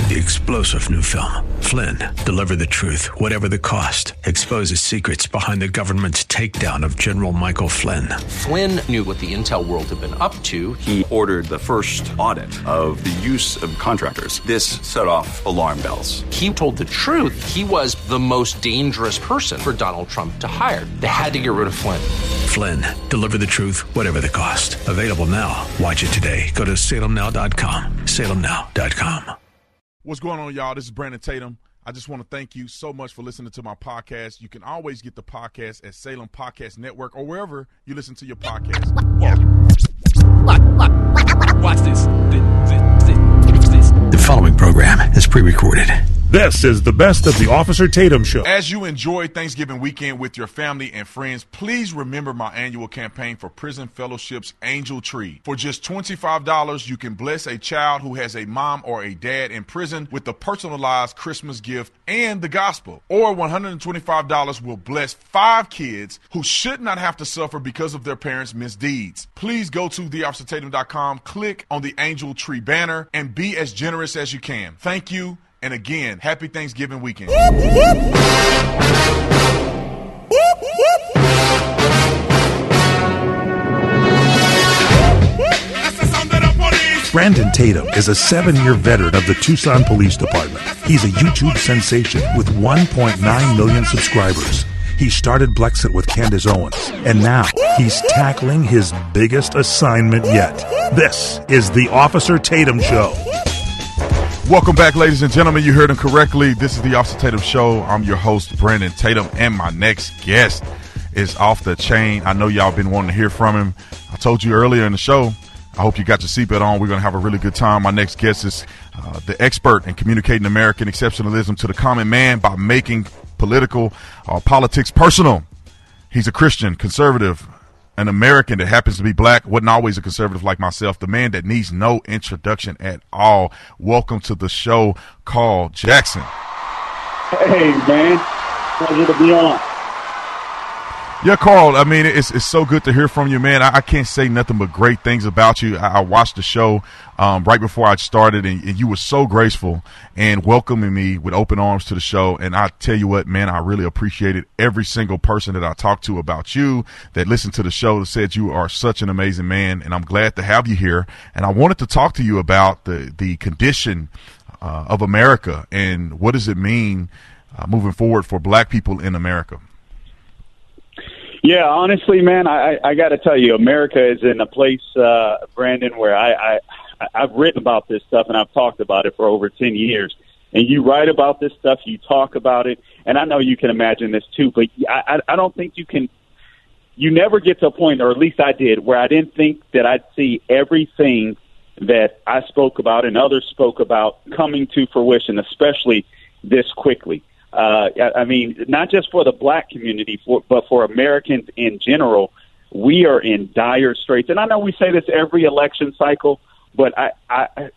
the explosive new film, Flynn, Deliver the Truth, Whatever the Cost, exposes secrets behind the government's takedown of General Michael Flynn. Flynn knew what the intel world had been up to. He ordered the first audit of the use of contractors. This set off alarm bells. He told the truth. He was the most dangerous person for Donald Trump to hire. They had to get rid of Flynn. Flynn, Deliver the Truth, Whatever the Cost. Available now. Watch it today. Go to salemnow.com. salemnow.com. What's going on, y'all? This is Brandon Tatum. I just want to thank you so much for listening to my podcast. You can always get the podcast at Salem Podcast Network or wherever you listen to your podcast. Watch this. The following program is pre-recorded. This is the best of the Officer Tatum Show. As you enjoy Thanksgiving weekend with your family and friends, please remember my annual campaign for Prison Fellowship's Angel Tree. For just $25, you can bless a child who has a mom or a dad in prison with a personalized Christmas gift and the gospel. Or $125 will bless 5 kids who should not have to suffer because of their parents' misdeeds. Please go to theofficertatum.com, click on the Angel Tree banner, and be as generous as you can. Thank you. And again, happy Thanksgiving weekend. Brandon Tatum is a 7-year veteran of the Tucson Police Department. He's a YouTube sensation with 1.9 million subscribers. He started Blexit with Candace Owens, and now he's tackling his biggest assignment yet. This is the Officer Tatum Show. Welcome back, ladies and gentlemen. You heard him correctly. This is the Officer Tatum Show. I'm your host, Brandon Tatum, and my next guest is off the chain. I know y'all been wanting to hear from him. I told you earlier in the show, I hope you got your seatbelt on. We're going to have a really good time. My next guest is the expert in communicating American exceptionalism to the common man by making politics personal. He's a Christian, conservative, an American that happens to be black, wasn't always a conservative like myself, the man that needs no introduction at all. Welcome to the show, Carl Jackson. Hey, man. Pleasure to be on. Yeah, Carl, I mean, it's so good to hear from you, man. I can't say nothing but great things about you. I watched the show right before I started, and you were so graceful and welcoming me with open arms to the show. And I tell you what, man, I really appreciated every single person that I talked to about you, that listened to the show, that said you are such an amazing man, and I'm glad to have you here. And I wanted to talk to you about the condition of America and what does it mean moving forward for black people in America. Yeah, honestly, man, I got to tell you, America is in a place, Brandon, where I've written about this stuff and I've talked about it for over 10 years. And you write about this stuff, you talk about it, and I know you can imagine this too, but I don't think you never get to a point, or at least I did, where I didn't think that I'd see everything that I spoke about and others spoke about coming to fruition, especially this quickly. I mean, not just for the black community, but for Americans in general, we are in dire straits. And I know we say this every election cycle, but I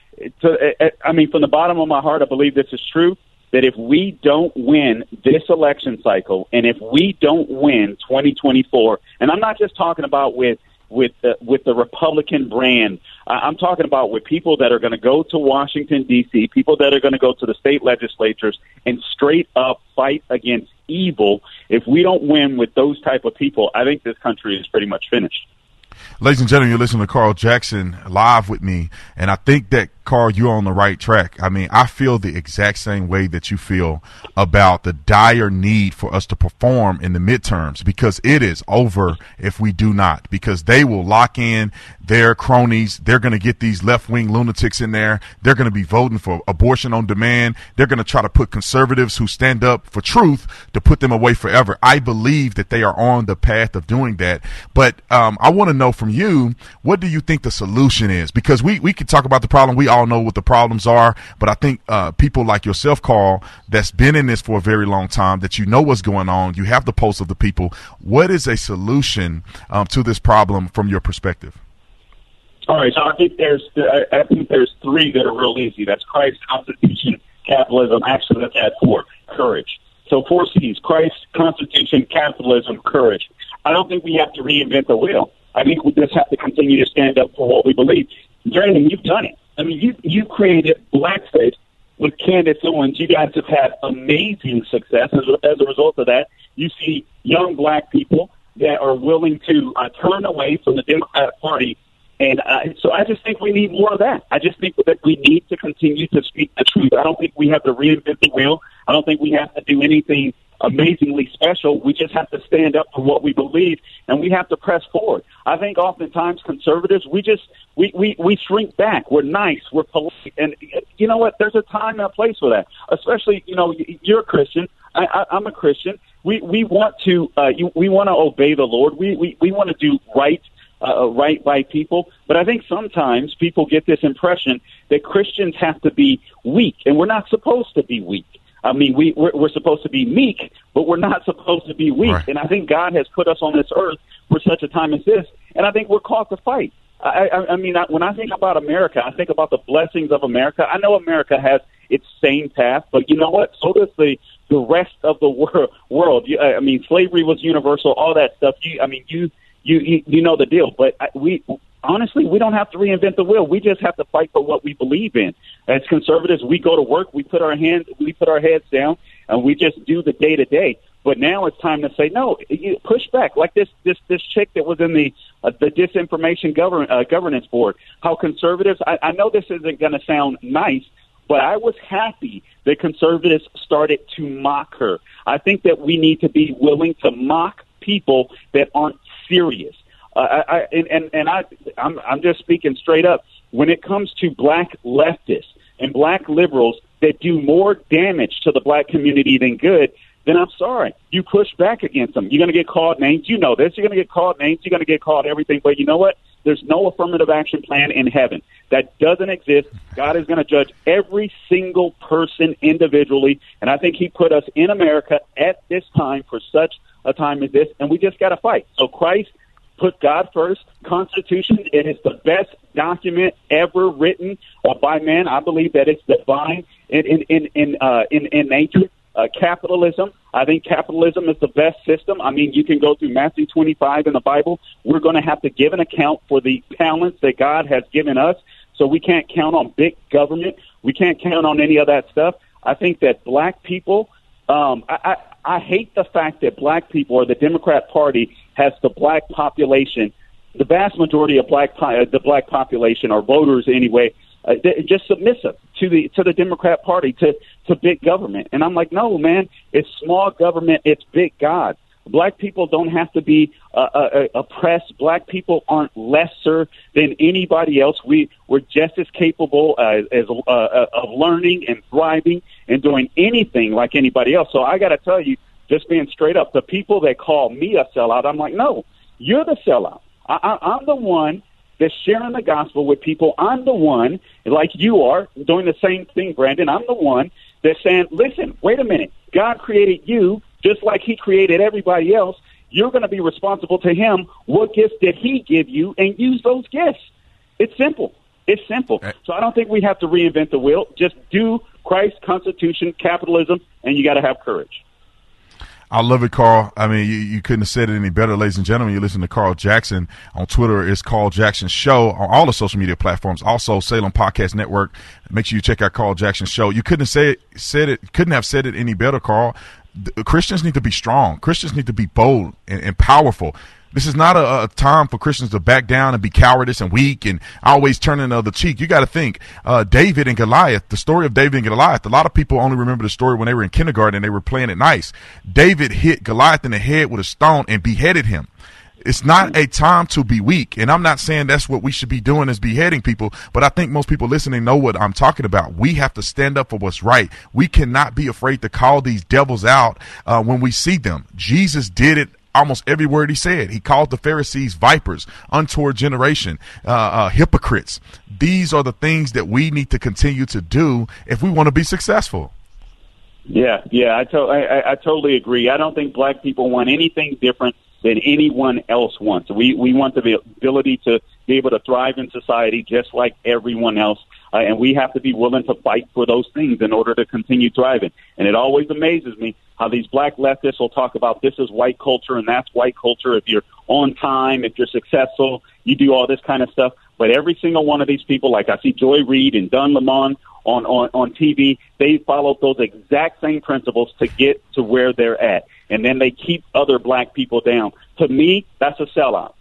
mean, from the bottom of my heart, I believe this is true, that if we don't win this election cycle, and if we don't win 2024, and I'm not just talking about with the Republican brand. I'm talking about with people that are going to go to Washington, D.C., people that are going to go to the state legislatures and straight up fight against evil. If we don't win with those type of people, I think this country is pretty much finished. Ladies and gentlemen, you're listening to Carl Jackson live with me, and I think that, Carl, you're on the right track. I mean, I feel the exact same way that you feel about the dire need for us to perform in the midterms, because it is over if we do not, because they will lock in their cronies. They're going to get these left-wing lunatics in there. They're going to be voting for abortion on demand. They're going to try to put conservatives who stand up for truth to put them away forever. I believe that they are on the path of doing that. But I want to know from you, what do you think the solution is? Because we can talk about the problem. We all know what the problems are, but I think people like yourself, Carl, that's been in this for a very long time, that you know what's going on, you have the pulse of the people. What is a solution to this problem from your perspective? All right, so I think there's 3 that are real easy. That's Christ, Constitution, capitalism. Actually, let's add 4. Courage. So 4 C's: Christ, Constitution, capitalism, courage. I don't think we have to reinvent the wheel. I think we just have to continue to stand up for what we believe. Brandon, you've done it. I mean, you created blackface with Candace Owens. You guys have had amazing success. As a result of that, you see young black people that are willing to turn away from the Democratic Party. And so I just think we need more of that. I just think that we need to continue to speak the truth. I don't think we have to reinvent the wheel. I don't think we have to do anything amazingly special. We just have to stand up for what we believe, and we have to press forward. I think oftentimes conservatives, we shrink back. We're nice. We're polite. And you know what? There's a time and a place for that, especially, you're a Christian. I'm a Christian. We want to obey the Lord. We want to do right by people. But I think sometimes people get this impression that Christians have to be weak, and we're not supposed to be weak. I mean, we're supposed to be meek, but we're not supposed to be weak. Right. And I think God has put us on this earth for such a time as this, and I think we're called to fight. I mean, when I think about America, I think about the blessings of America. I know America has its same path, but you know what? So does the rest of the world. I mean, slavery was universal, all that stuff. You know the deal. But honestly, we don't have to reinvent the wheel. We just have to fight for what we believe in. As conservatives, we go to work, we put our heads down, and we just do the day to day. But now it's time to say no. Push back, like this chick that was in the disinformation governance board. How conservatives? I know this isn't going to sound nice, but I was happy that conservatives started to mock her. I think that we need to be willing to mock people that aren't serious. I'm just speaking straight up. When it comes to black leftists and black liberals that do more damage to the black community than good, then I'm sorry. You push back against them. You're going to get called names. You know this. You're going to get called names. You're going to get called everything. But you know what? There's no affirmative action plan in heaven. That doesn't exist. God is going to judge every single person individually. And I think he put us in America at this time for such a time as this. And we just got to fight. So Christ put God first. Constitution, it is the best document ever written by man. I believe that it's divine in nature. Capitalism, I think capitalism is the best system. I mean, you can go through Matthew 25 in the Bible. We're going to have to give an account for the talents that God has given us. So we can't count on big government. We can't count on any of that stuff. I think that black people, I hate the fact that black people or the Democrat Party has the black population, the vast majority of the black population, or voters anyway, just submissive to the Democrat Party, to big government. And I'm like, no, man, it's small government, it's big God. Black people don't have to be oppressed. Black people aren't lesser than anybody else. We're just as capable of learning and thriving and doing anything like anybody else. So I got to tell you, just being straight up, the people that call me a sellout, I'm like, no, you're the sellout. I'm the one that's sharing the gospel with people. I'm the one, like you are, doing the same thing, Brandon. I'm the one that's saying, listen, wait a minute. God created you just like he created everybody else. You're going to be responsible to him. What gifts did he give you? And use those gifts. It's simple. It's simple. So I don't think we have to reinvent the wheel. Just do Christ, Constitution, capitalism, and you got to have courage. I love it, Carl. I mean, you couldn't have said it any better, ladies and gentlemen. You listen to Carl Jackson on Twitter. It's Carl Jackson Show on all the social media platforms. Also, Salem Podcast Network. Make sure you check out Carl Jackson Show. You couldn't have said it any better, Carl. Christians need to be strong. Christians need to be bold and powerful. This is not a time for Christians to back down and be cowardice and weak and always turning the other cheek. You got to think, David and Goliath, the story of David and Goliath. A lot of people only remember the story when they were in kindergarten and they were playing it nice. David hit Goliath in the head with a stone and beheaded him. It's not a time to be weak. And I'm not saying that's what we should be doing, is beheading people. But I think most people listening know what I'm talking about. We have to stand up for what's right. We cannot be afraid to call these devils out when we see them. Jesus did it. Almost every word he said. He called the Pharisees vipers, untoward generation, hypocrites. These are the things that we need to continue to do if we want to be successful. Yeah, I totally agree. I don't think black people want anything different than anyone else wants. We want the ability to be able to thrive in society just like everyone else. And we have to be willing to fight for those things in order to continue thriving. And it always amazes me how these black leftists will talk about this is white culture and that's white culture. If you're on time, if you're successful, you do all this kind of stuff. But every single one of these people, like I see Joy Reid and Don Lemon, on TV. They followed those exact same principles to get to where they're at. And then they keep other black people down. To me, that's a sellout.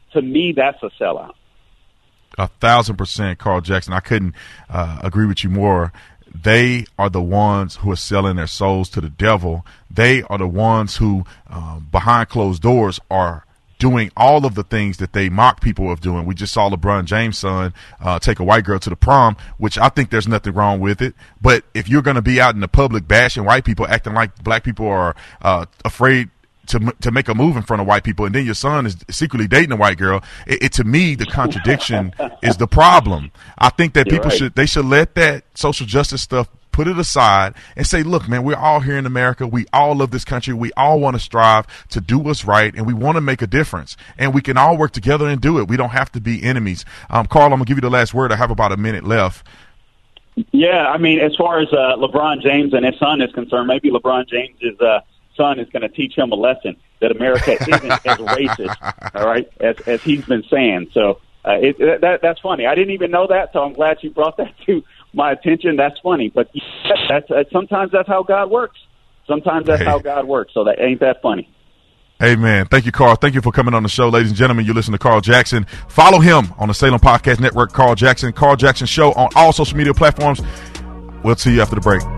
1,000%, Carl Jackson. I couldn't agree with you more. They are the ones who are selling their souls to the devil. They are the ones who, behind closed doors, are doing all of the things that they mock people of doing. We just saw LeBron James' son take a white girl to the prom, which I think there's nothing wrong with it. But if you're going to be out in the public bashing white people, acting like black people are afraid to make a move in front of white people, and then your son is secretly dating a white girl, to me, the contradiction is the problem. I think that people should let that social justice stuff, put it aside and say, look, man, we're all here in America. We all love this country. We all want to strive to do what's right, and we want to make a difference. And we can all work together and do it. We don't have to be enemies. Carl, I'm going to give you the last word. I have about a minute left. Yeah, I mean, as far as LeBron James and his son is concerned, maybe LeBron James' son is going to teach him a lesson that America isn't as racist, all right, as he's been saying. So that's funny. I didn't even know that, so I'm glad you brought that to my attention. That's funny, but sometimes that's how God works. Sometimes that's how God works. So that ain't that funny. Amen. Thank you, Carl. Thank you for coming on the show, ladies and gentlemen. You listen to Carl Jackson. Follow him on the Salem Podcast Network. Carl Jackson Show on all social media platforms. We'll see you after the break.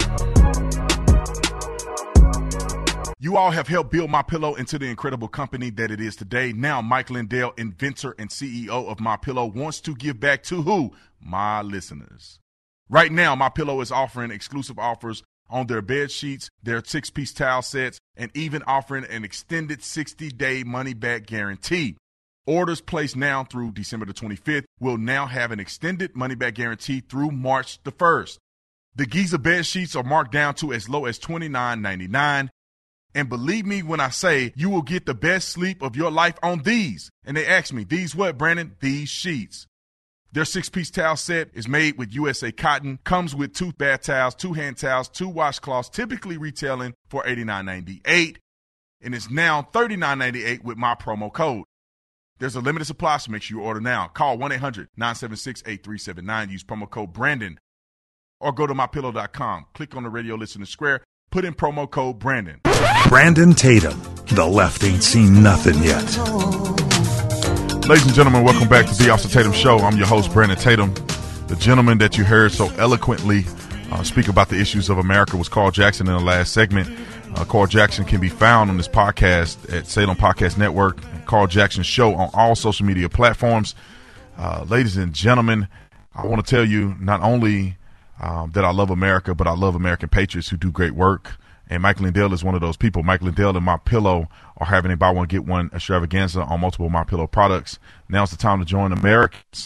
You all have helped build MyPillow into the incredible company that it is today. Now, Mike Lindell, inventor and CEO of MyPillow, wants to give back to who? My listeners. Right now, MyPillow is offering exclusive offers on their bed sheets, their 6-piece towel sets, and even offering an extended 60-day money-back guarantee. Orders placed now through December the 25th will now have an extended money-back guarantee through March the 1st. The Giza bed sheets are marked down to as low as $29.99. And believe me when I say you will get the best sleep of your life on these. And they asked me, these what, Brandon? These sheets. Their 6-piece towel set is made with USA cotton, comes with 2 bath towels, 2 hand towels, 2 washcloths, typically retailing for $89.98, and it's now $39.98 with my promo code. There's a limited supply, so make sure you order now. Call 1-800-976-8379. Use promo code Brandon, or go to mypillow.com. Click on the radio listener square. Put in promo code Brandon. Brandon Tatum. The left ain't seen nothing yet. Ladies and gentlemen, welcome back to the Officer Tatum Show. I'm your host, Brandon Tatum. The gentleman that you heard so eloquently speak about the issues of America was Carl Jackson in the last segment. Carl Jackson can be found on this podcast at Salem Podcast Network, Carl Jackson Show on all social media platforms. Ladies and gentlemen, I want to tell you not only that I love America, but I love American patriots who do great work. And Mike Lindell is one of those people. Mike Lindell and MyPillow are having a buy one, get one extravaganza on multiple MyPillow products. Now's the time to join Americans.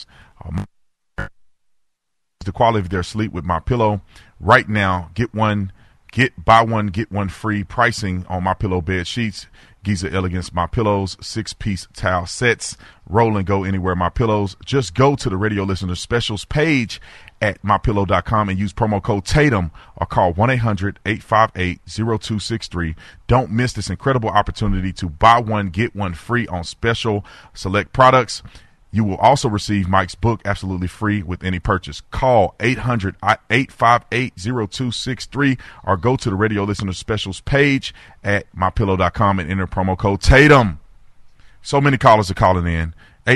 The quality of their sleep with MyPillow. Right now, buy one, get one free pricing on MyPillow bed sheets, Giza Elegance MyPillows, 6-piece towel sets, roll and go anywhere MyPillows. Just go to the radio listener specials page at mypillow.com and use promo code Tatum or call 1-800-858-0263. Don't miss this incredible opportunity to buy one, get one free on special select products. You will also receive Mike's book absolutely free with any purchase. Call 800-858-0263 or go to the radio listener specials page at mypillow.com and enter promo code Tatum. So many callers are calling in.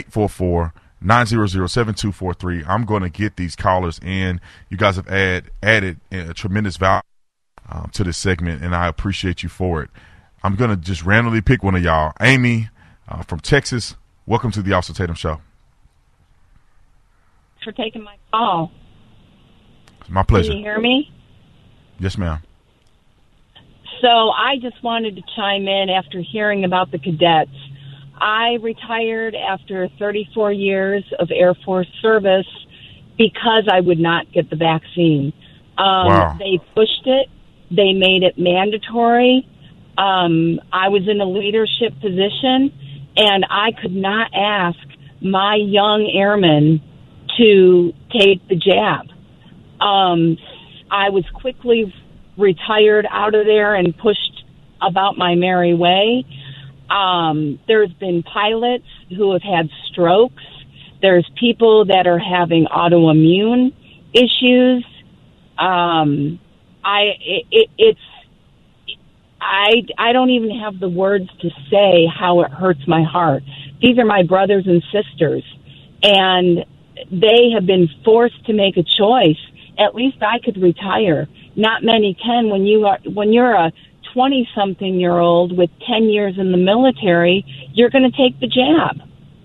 844-900-7243. I'm going to get these callers in. You guys have added a tremendous value to this segment, and I appreciate you for it. I'm going to just randomly pick one of y'all. Amy from Texas, welcome to the Officer Tatum Show. Thanks for taking my call. It's my pleasure. Can you hear me? Yes, ma'am. So I just wanted to chime in after hearing about the cadets. I retired after 34 years of Air Force service because I would not get the vaccine. Wow. They pushed it. They made it mandatory. I was in a leadership position, and I could not ask my young airmen to take the jab. I was quickly retired out of there and pushed about my merry way. There's been pilots who have had strokes. There's people that are having autoimmune issues. I don't even have the words to say how it hurts my heart. These are my brothers and sisters, and they have been forced to make a choice. At least I could retire. Not many can. When you're a 20-something-year-old with 10 years in the military, you're going to take the jab.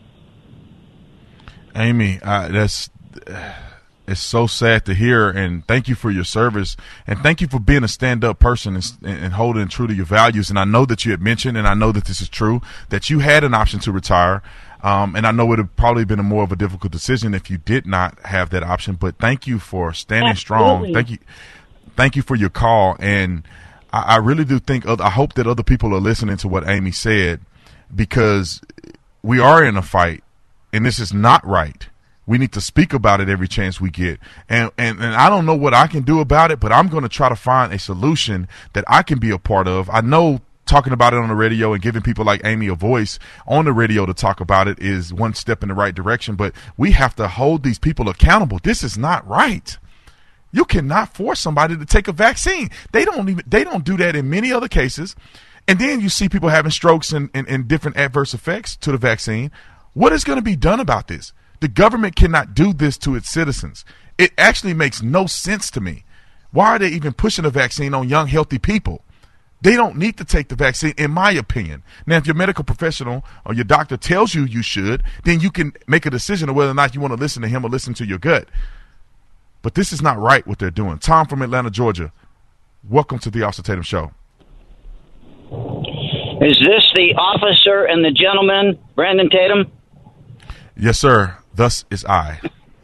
Amy, it's so sad to hear, and thank you for your service, and thank you for being a stand-up person and holding true to your values. And I know that you had mentioned, and I know that this is true, that you had an option to retire, and I know it would have probably been more of a difficult decision if you did not have that option. But thank you for standing Absolutely. strong. Thank you for your call, and I really do think. I hope that other people are listening to what Amy said, because we are in a fight, and this is not right. We need to speak about it every chance we get. And I don't know what I can do about it, but I'm going to try to find a solution that I can be a part of. I know talking about it on the radio and giving people like Amy a voice on the radio to talk about it is one step in the right direction, but we have to hold these people accountable. This is not right. You cannot force somebody to take a vaccine. They don't do that in many other cases. And then you see people having strokes and different adverse effects to the vaccine. What is going to be done about this? The government cannot do this to its citizens. It actually makes no sense to me. Why are they even pushing a vaccine on young, healthy people? They don't need to take the vaccine, in my opinion. Now, if your medical professional or your doctor tells you you should, then you can make a decision of whether or not you want to listen to him or listen to your gut. But this is not right what they're doing. Tom from Atlanta, Georgia. Welcome to the Officer Tatum Show. Is this the officer and the gentleman, Brandon Tatum? Yes, sir. Thus is I.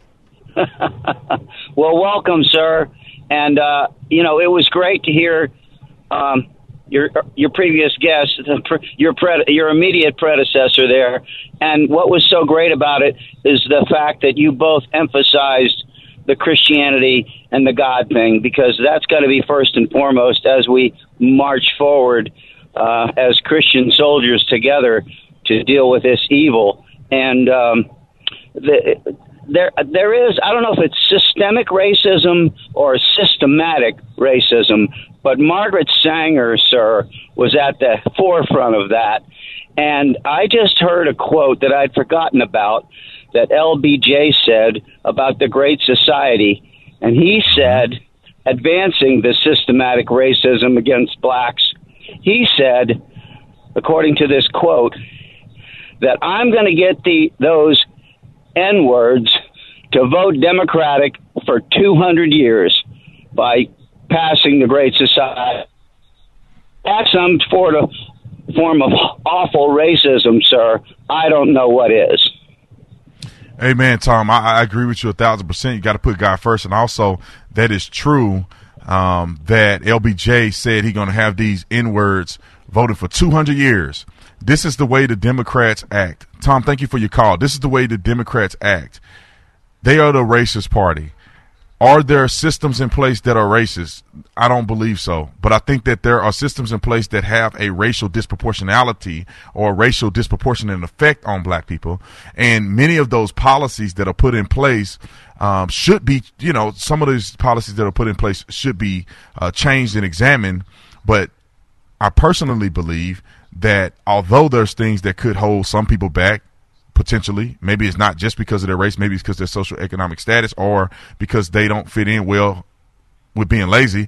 Well, welcome, sir. And, it was great to hear your previous guest, your immediate predecessor there. And what was so great about it is the fact that you both emphasized the Christianity and the God thing, because that's got to be first and foremost as we march forward as Christian soldiers together to deal with this evil. And there is, I don't know if it's systemic racism or systematic racism, but Margaret Sanger, sir, was at the forefront of that. And I just heard a quote that I'd forgotten about that LBJ said about the Great Society. And he said, advancing the systematic racism against blacks, he said, according to this quote, that I'm going to get those N-words to vote Democratic for 200 years by passing the Great Society. That's some form of awful racism, sir. I don't know what is. Hey, man, Tom, I agree with you 1,000%. You got to put God first. And also, that is true that LBJ said he's going to have these N-words voted for 200 years. This is the way the Democrats act. Tom, thank you for your call. This is the way the Democrats act. They are the racist party. Are there systems in place that are racist? I don't believe so. But I think that there are systems in place that have a racial disproportionality or a racial disproportionate effect on black people. And many of those policies that are put in place should be, some of these policies that are put in place should be changed and examined. But I personally believe that although there's things that could hold some people back, potentially, maybe it's not just because of their race, maybe it's because of their social economic status or because they don't fit in well with being lazy,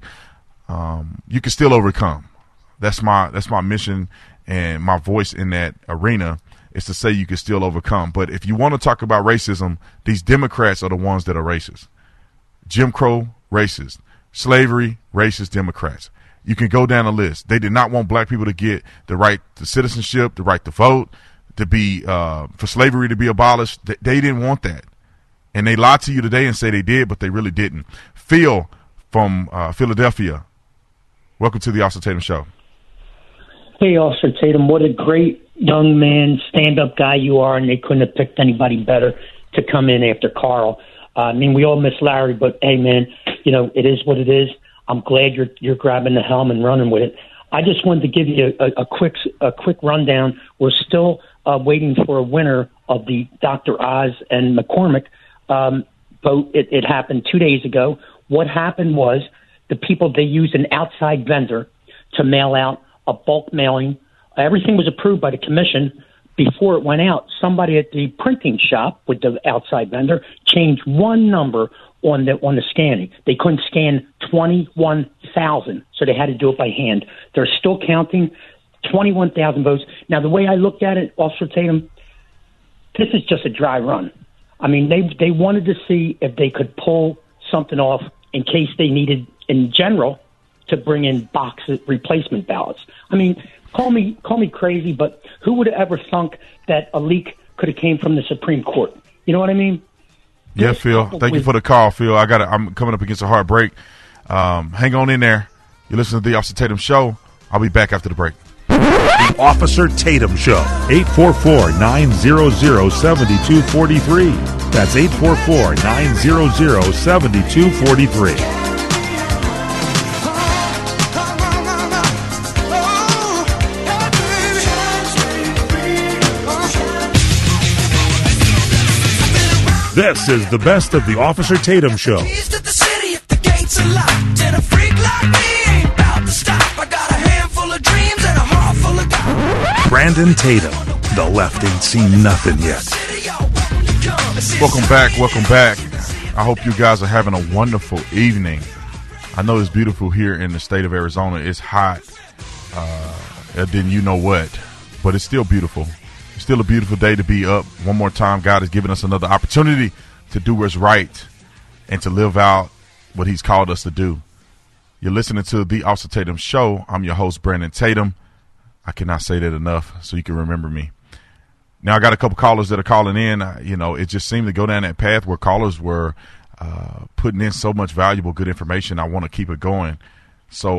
you can still overcome. That's my mission and my voice in that arena is to say you can still overcome. But if you want to talk about racism, these Democrats are the ones that are racist. Jim Crow, racist. Slavery, racist Democrats. You can go down the list. They did not want black people to get the right to citizenship, the right to vote, to be for slavery to be abolished. They didn't want that. And they lied to you today and say they did, but they really didn't. Phil from Philadelphia. Welcome to the Officer Tatum Show. Hey, Officer Tatum, what a great young man, stand-up guy you are, and they couldn't have picked anybody better to come in after Carl. We all miss Larry, but hey, man, it is what it is. I'm glad you're grabbing the helm and running with it. I just wanted to give you a quick rundown. We're still waiting for a winner of the Dr. Oz and McCormick vote. It happened 2 days ago. What happened was the people, they used an outside vendor to mail out a bulk mailing. Everything was approved by the commission. Before it went out, somebody at the printing shop with the outside vendor changed one number on the scanning. They couldn't scan 21,000, so they had to do it by hand. They're still counting 21,000 votes. Now, the way I looked at it, Officer Tatum, this is just a dry run. I mean, they wanted to see if they could pull something off in case they needed, in general, to bring in box replacement ballots. I mean, call me crazy, but who would have ever thunk that a leak could have came from the Supreme Court? You know what I mean? Yeah, Phil. Thank you for the call, Phil. I'm coming up against a hard break. Hang on in there. You're listening to the Officer Tatum Show. I'll be back after the break. The Officer Tatum Show. 844-900-7243. That's 844-900-7243. This is the best of the Officer Tatum Show. Brandon Tatum. The left ain't seen nothing yet. Welcome back. I hope you guys are having a wonderful evening. I know it's beautiful here in the state of Arizona. It's hot, then you know what, but it's still beautiful. It's still a beautiful day to be up. One more time, God has given us another opportunity to do what's right and to live out what he's called us to do. You're listening to the Officer Tatum Show. I'm your host, Brandon Tatum. I cannot say that enough so you can remember me. Now, I got a couple callers that are calling in. It just seemed to go down that path where callers were putting in so much valuable, good information. I want to keep it going. So,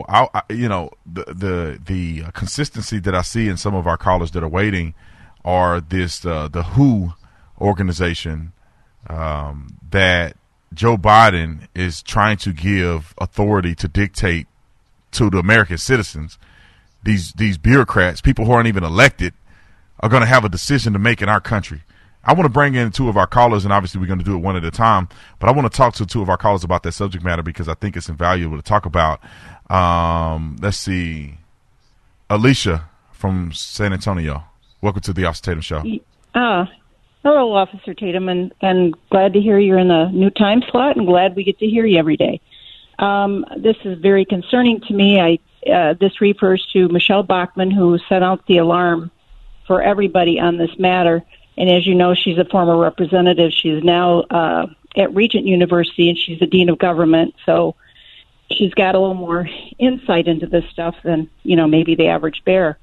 the consistency that I see in some of our callers that are waiting are the WHO organization that Joe Biden is trying to give authority to dictate to the American citizens. These bureaucrats, people who aren't even elected, are going to have a decision to make in our country. I want to bring in two of our callers, and obviously we're going to do it one at a time, but I want to talk to two of our callers about that subject matter because I think it's invaluable to talk about. Let's see. Alicia from San Antonio. Welcome to the Officer Tatum Show. Hello, Officer Tatum, and glad to hear you're in a new time slot, and glad we get to hear you every day. This is very concerning to me. This refers to Michelle Bachmann, who sent out the alarm for everybody on this matter. And as you know, she's a former representative. She's now at Regent University, and she's the dean of government. So she's got a little more insight into this stuff than, maybe the average bear.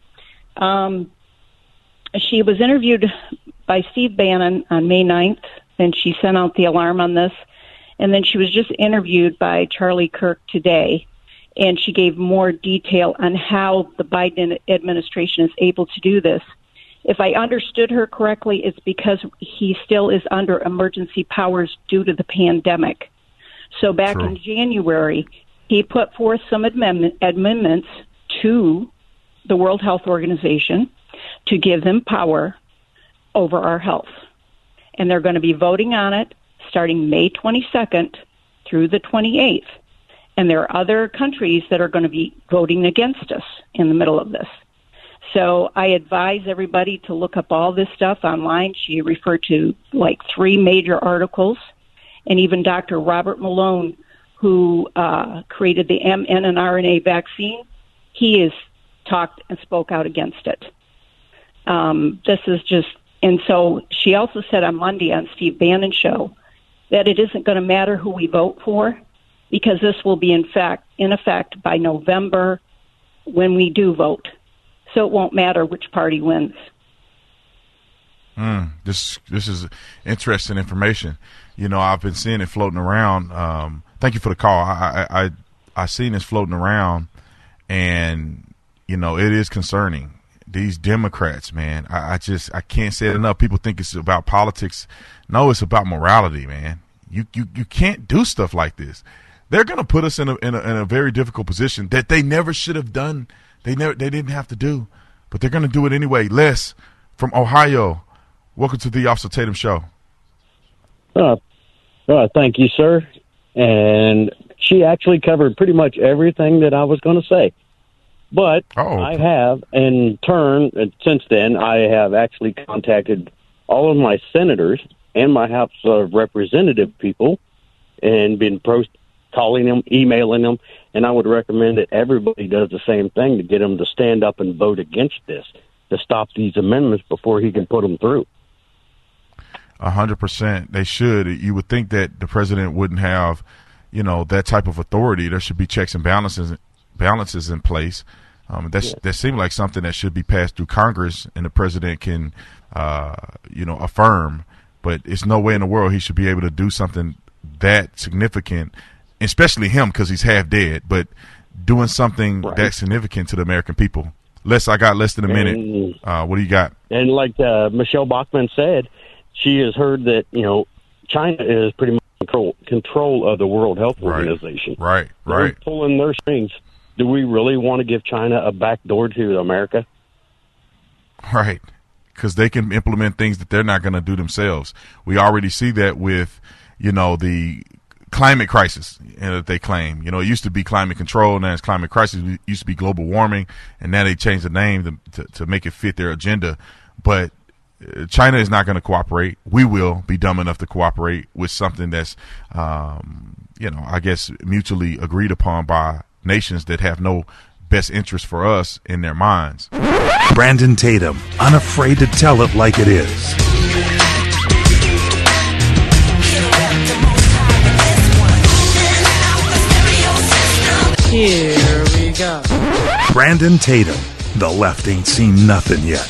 She was interviewed by Steve Bannon on May 9th, and she sent out the alarm on this. And then she was just interviewed by Charlie Kirk today, and she gave more detail on how the Biden administration is able to do this. If I understood her correctly, it's because he still is under emergency powers due to the pandemic. So back in January, he put forth some amendments to the World Health Organization to give them power over our health. And they're going to be voting on it starting May 22nd through the 28th. And there are other countries that are going to be voting against us in the middle of this. So I advise everybody to look up all this stuff online. She referred to like 3 major articles. And even Dr. Robert Malone, who created the mRNA vaccine, he has talked and spoke out against it. This is just, and so she also said on Monday on Steve Bannon's show that it isn't going to matter who we vote for because this will be in effect by November when we do vote. So it won't matter which party wins. This is interesting information. I've been seeing it floating around. Thank you for the call. I seen this floating around, and it is concerning. These Democrats, man, I can't say it enough. People think it's about politics. No, it's about morality, man. You can't do stuff like this. They're going to put us in a very difficult position that they never should have done. They didn't have to do, but they're going to do it anyway. Les from Ohio, welcome to the Officer Tatum Show. Thank you, sir. And she actually covered pretty much everything that I was going to say. But I have, in turn, since then, I have actually contacted all of my senators and my House of Representative people and been calling them, emailing them, and I would recommend that everybody does the same thing to get them to stand up and vote against this, to stop these amendments before he can put them through. 100%. They should. You would think that the president wouldn't have, that type of authority. There should be checks and balances in place. That seems like something that should be passed through Congress, and the president can, affirm. But it's no way in the world he should be able to do something that significant, especially him because he's half dead. But doing something that significant to the American people. I got less than a minute. What do you got? And like Michelle Bachmann said, she has heard that China is pretty much control of the World Health Organization. Right. They're pulling their strings. Do we really want to give China a back door to America? Right, because they can implement things that they're not going to do themselves. We already see that with, the climate crisis that they claim. It used to be climate control, now it's climate crisis. It used to be global warming, and now they changed the name to make it fit their agenda. But China is not going to cooperate. We will be dumb enough to cooperate with something that's, I guess, mutually agreed upon by nations that have no best interest for us in their minds. Brandon Tatum, unafraid to tell it like it is. Here we go. Brandon Tatum, the left ain't seen nothing yet.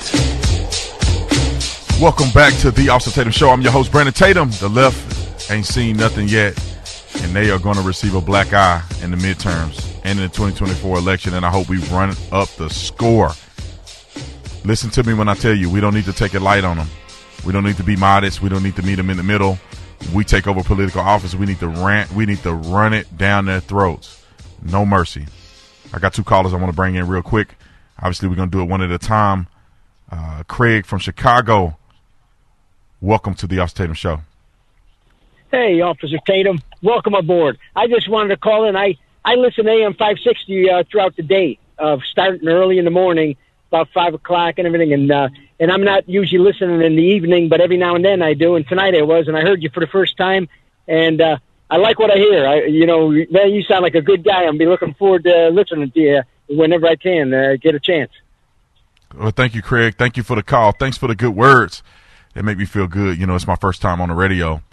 Welcome back to the Officer Tatum Show. I'm your host, Brandon Tatum. The left ain't seen nothing yet, and they are going to receive a black eye in the midterms and in the 2024 election, and I hope we run up the score. Listen to me when I tell you, we don't need to take it light on them. We don't need to be modest. We don't need to meet them in the middle. We take over political office. We need to run it down their throats. No mercy. I got two callers I want to bring in real quick. Obviously, we're going to do it one at a time. Craig from Chicago, welcome to the Officer Tatum Show. Hey, Officer Tatum. Welcome aboard. I just wanted to call in. I listen to AM 560 throughout the day, starting early in the morning, about 5 o'clock and everything. And I'm not usually listening in the evening, but every now and then I do. And tonight I was, and I heard you for the first time. And I like what I hear. Man, you sound like a good guy. I'll be looking forward to listening to you whenever I can get a chance. Well, thank you, Craig. Thank you for the call. Thanks for the good words. They make me feel good. It's my first time on the radio.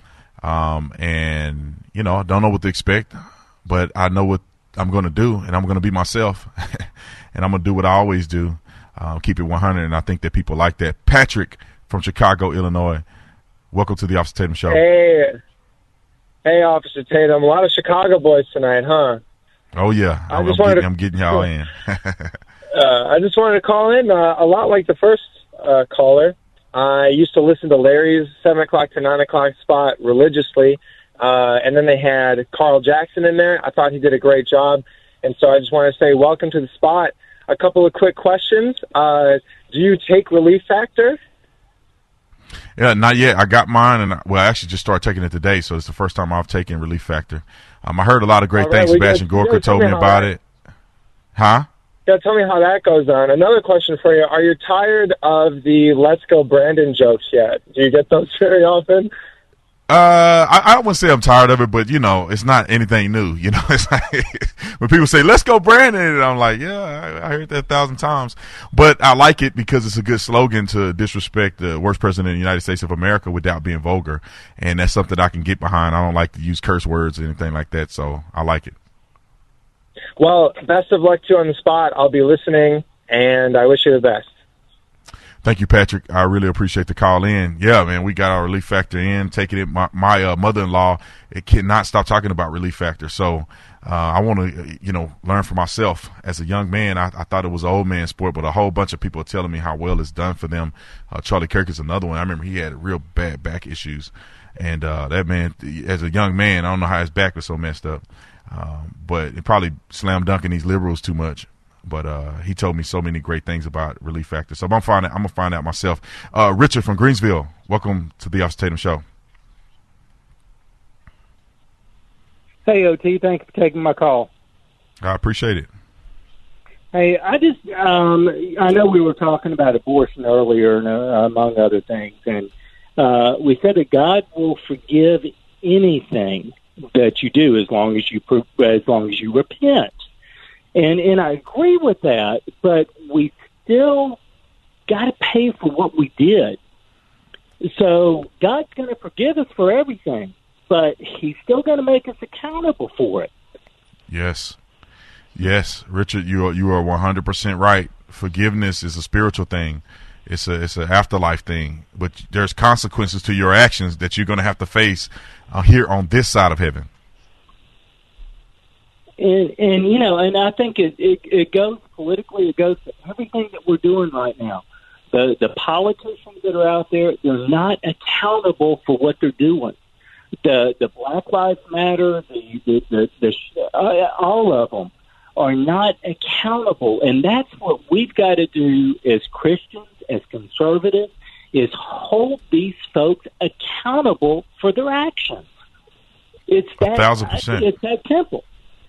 And, I don't know what to expect, but I know what I'm going to do, and I'm going to be myself, and I'm going to do what I always do, keep it 100, and I think that people like that. Patrick from Chicago, Illinois, welcome to the Officer Tatum Show. Hey, Officer Tatum. A lot of Chicago boys tonight, huh? Oh, yeah. I'm getting y'all in. I just wanted to call in a lot like the first caller. I used to listen to Larry's 7 o'clock to 9 o'clock spot religiously, and then they had Carl Jackson in there. I thought he did a great job, and so I just want to say welcome to the spot. A couple of quick questions. Do you take Relief Factor? Yeah, not yet. I got mine, and I actually just started taking it today, so it's the first time I've taken Relief Factor. I heard a lot of great things. Sebastian Gorka told me about it. Huh? Yeah, tell me how that goes on. Another question for you. Are you tired of the Let's Go Brandon jokes yet? Do you get those very often? I wouldn't say I'm tired of it, but, it's not anything new. It's like when people say, let's go Brandon, and I'm like, yeah, I heard that 1,000 times. But I like it because it's a good slogan to disrespect the worst president in the United States of America without being vulgar. And that's something I can get behind. I don't like to use curse words or anything like that, so I like it. Well, best of luck to you on the spot. I'll be listening, and I wish you the best. Thank you, Patrick. I really appreciate the call in. Yeah, man, we got our Relief Factor in, taking it. My mother-in-law cannot stop talking about Relief Factor. So I want to, learn for myself. As a young man, I thought it was an old man sport, but a whole bunch of people are telling me how well it's done for them. Charlie Kirk is another one. I remember he had real bad back issues. And that man, as a young man, I don't know how his back was so messed up. But it probably slam dunking these liberals too much. But he told me so many great things about Relief Factor. So I'm going to find out myself. Richard from Greensville, welcome to the Officer Tatum Show. Hey, OT, thanks for taking my call. I appreciate it. Hey, I know we were talking about abortion earlier, among other things, and we said that God will forgive anything that you do as long as you repent. And I agree with that, but we still got to pay for what we did. So God's going to forgive us for everything, but He's still going to make us accountable for it. Yes, Richard, you are 100% right. Forgiveness is a spiritual thing. It's an afterlife thing, but there's consequences to your actions that you're going to have to face here on this side of heaven. And I think it goes politically. It goes to everything that we're doing right now. The politicians that are out there, they're not accountable for what they're doing. The Black Lives Matter, all of them are not accountable, and that's what we've got to do as Christians, as conservatives, is hold these folks accountable for their actions. It's that 1,000%. It's that simple.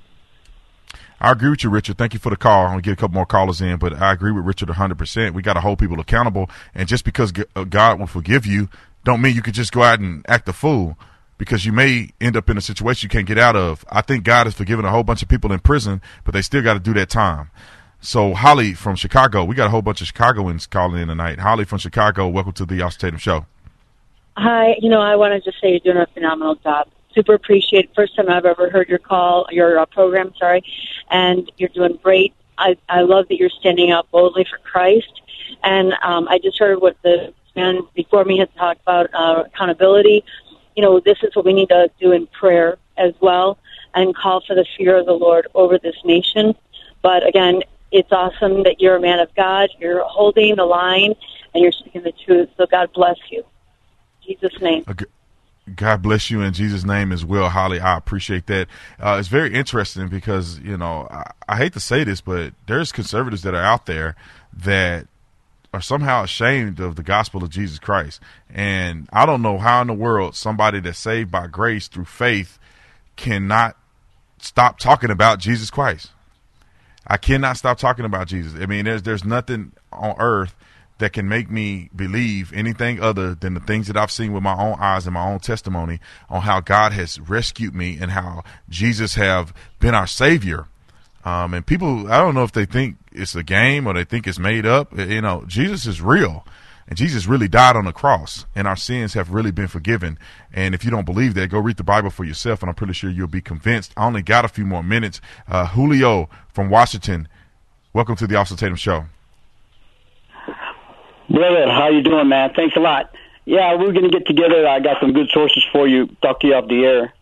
I agree with you, Richard. Thank you for the call. I'm going to get a couple more callers in, but I agree with Richard 100%. We got to hold people accountable, and just because God will forgive you don't mean you could just go out and act a fool, because you may end up in a situation you can't get out of. I think God has forgiven a whole bunch of people in prison, but they still got to do that time. So Holly from Chicago, we got a whole bunch of Chicagoans calling in tonight. Holly from Chicago, welcome to the Austin Tatum Show. Hi, I wanted to say you're doing a phenomenal job. Super appreciate it. First time I've ever heard your program, and you're doing great. I love that you're standing up boldly for Christ. And I just heard what the man before me had talked about, accountability. This is what we need to do in prayer as well, and call for the fear of the Lord over this nation. But again, it's awesome that you're a man of God. You're holding the line, and you're speaking the truth. So God bless you. In Jesus' name. God bless you in Jesus' name as well, Holly. I appreciate that. It's very interesting because, I hate to say this, but there's conservatives that are out there that are somehow ashamed of the gospel of Jesus Christ. And I don't know how in the world somebody that's saved by grace through faith cannot stop talking about Jesus Christ. I cannot stop talking about Jesus. I mean, there's nothing on earth that can make me believe anything other than the things that I've seen with my own eyes and my own testimony on how God has rescued me and how Jesus have been our Savior. And people, I don't know if they think it's a game or they think it's made up. Jesus is real, and Jesus really died on the cross, and our sins have really been forgiven. And if you don't believe that, go read the Bible for yourself, and I'm pretty sure you'll be convinced. I only got a few more minutes. Julio from Washington, welcome to the Austin Tatum Show. Brother, how you doing, man? Thanks a lot. Yeah, we're going to get together. I got some good sources for you. Talk to you off the air.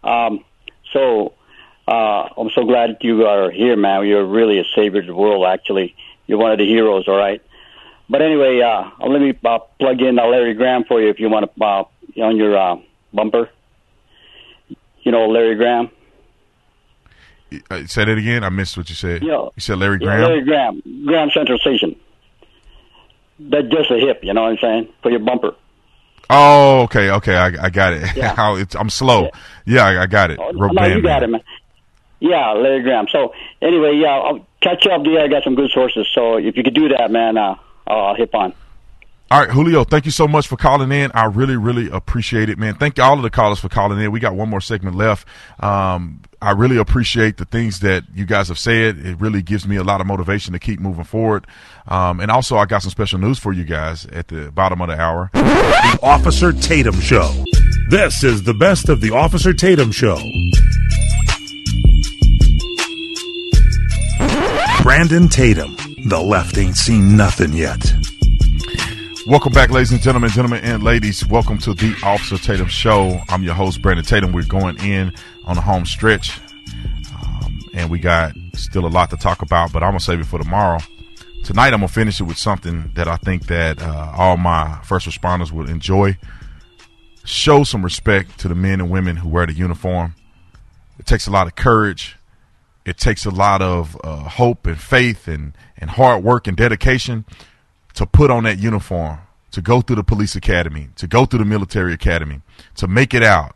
I'm so glad you are here, man. You're really a savior of the world, actually. You're one of the heroes, all right? But anyway, let me plug in Larry Graham for you if you want to, on your bumper. Larry Graham. Say that again. I missed what you said. You said Larry Graham? Larry Graham. Graham Central Station. That's just a hip, you know what I'm saying, for your bumper. Oh, okay, I got it. Yeah. I'm slow. Yeah, I got it. No, you got it, man. Yeah, Larry Graham. So, anyway, I'll catch you up there. I got some good sources. So, if you could do that, man, I'll hip on. All right, Julio, thank you so much for calling in. I really, really appreciate it, man. Thank you all of the callers for calling in. We got one more segment left. I really appreciate the things that you guys have said. It really gives me a lot of motivation to keep moving forward. And also, I got some special news for you guys at the bottom of the hour. The Officer Tatum Show. This is the best of the Officer Tatum Show. Brandon Tatum. The left ain't seen nothing yet. Welcome back, ladies and gentlemen and ladies. Welcome to the Officer Tatum Show. I'm your host, Brandon Tatum. We're going in on the home stretch, and we got still a lot to talk about, but I'm going to save it for tomorrow. Tonight, I'm going to finish it with something that I think that all my first responders would enjoy. Show some respect to the men and women who wear the uniform. It takes a lot of courage. It takes a lot of hope and faith and hard work and dedication to put on that uniform, to go through the police academy, to go through the military academy, to make it out.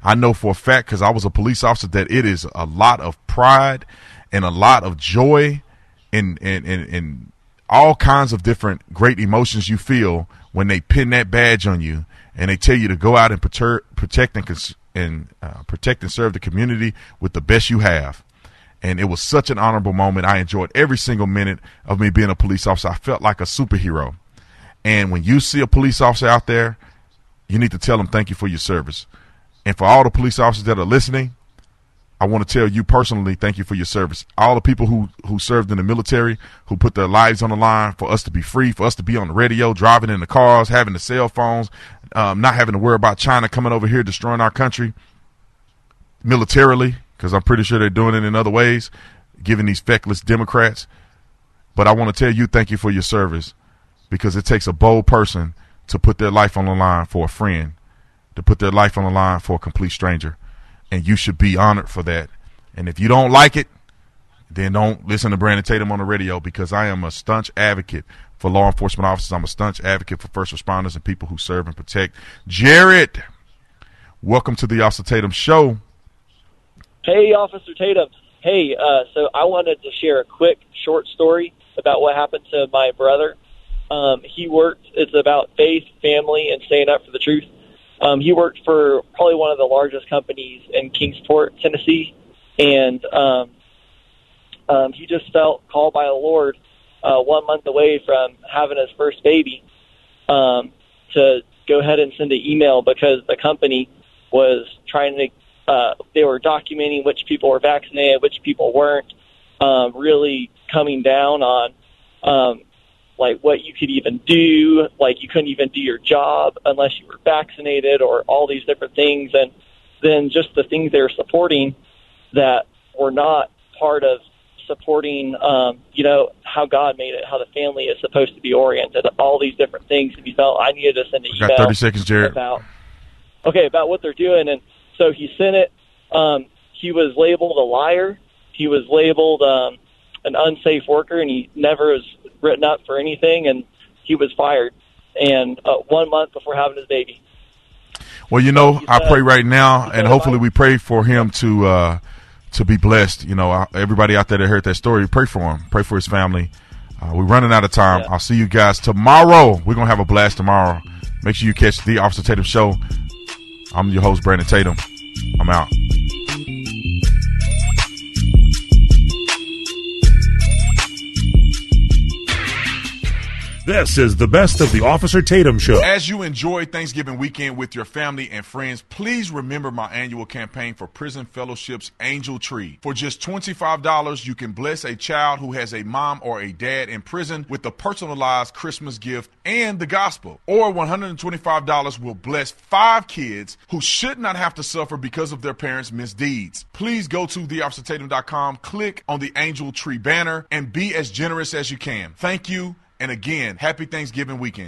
I know for a fact, because I was a police officer, that it is a lot of pride and a lot of joy and all kinds of different great emotions you feel when they pin that badge on you and they tell you to go out and protect and serve the community with the best you have. And it was such an honorable moment. I enjoyed every single minute of me being a police officer. I felt like a superhero. And when you see a police officer out there, you need to tell them thank you for your service. And for all the police officers that are listening, I want to tell you personally, thank you for your service. All the people who served in the military, who put their lives on the line for us to be free, for us to be on the radio, driving in the cars, having the cell phones, not having to worry about China coming over here, destroying our country militarily, because I'm pretty sure they're doing it in other ways, giving these feckless Democrats. But I want to tell you thank you for your service, because it takes a bold person to put their life on the line for a friend, to put their life on the line for a complete stranger. And you should be honored for that. And if you don't like it, then don't listen to Brandon Tatum on the radio, because I am a staunch advocate for law enforcement officers. I'm a staunch advocate for first responders and people who serve and protect. Jared, welcome to the Officer Tatum Show. Hey, Officer Tatum. Hey, so I wanted to share a quick short story about what happened to my brother. It's about faith, family, and standing up for the truth. He worked for probably one of the largest companies in Kingsport, Tennessee, and he just felt called by the Lord 1 month away from having his first baby to go ahead and send an email, because the company was trying to they were documenting which people were vaccinated, which people weren't, really coming down on like what you could even do, like you couldn't even do your job unless you were vaccinated, or all these different things. And then just the things they were supporting that were not part of supporting, how God made it, how the family is supposed to be oriented, all these different things. And he felt I needed to send an email. Got 30 seconds, Jared. About what they're doing. And so he sent it. He was labeled a liar. He was labeled an unsafe worker, and he never was written up for anything, and he was fired. And 1 month before having his baby. Well, I pray right now, and hopefully we pray for him to be blessed. Everybody out there that heard that story, pray for him. Pray for his family. We're running out of time. Yeah. I'll see you guys tomorrow. We're going to have a blast tomorrow. Make sure you catch the Officer Tatum Show. I'm your host, Brandon Tatum. I'm out. This is the best of the Officer Tatum Show. As you enjoy Thanksgiving weekend with your family and friends, please remember my annual campaign for Prison Fellowship's Angel Tree. For just $25, you can bless a child who has a mom or a dad in prison with a personalized Christmas gift and the gospel. Or $125 will bless 5 kids who should not have to suffer because of their parents' misdeeds. Please go to theofficertatum.com, click on the Angel Tree banner, and be as generous as you can. Thank you. And again, happy Thanksgiving weekend.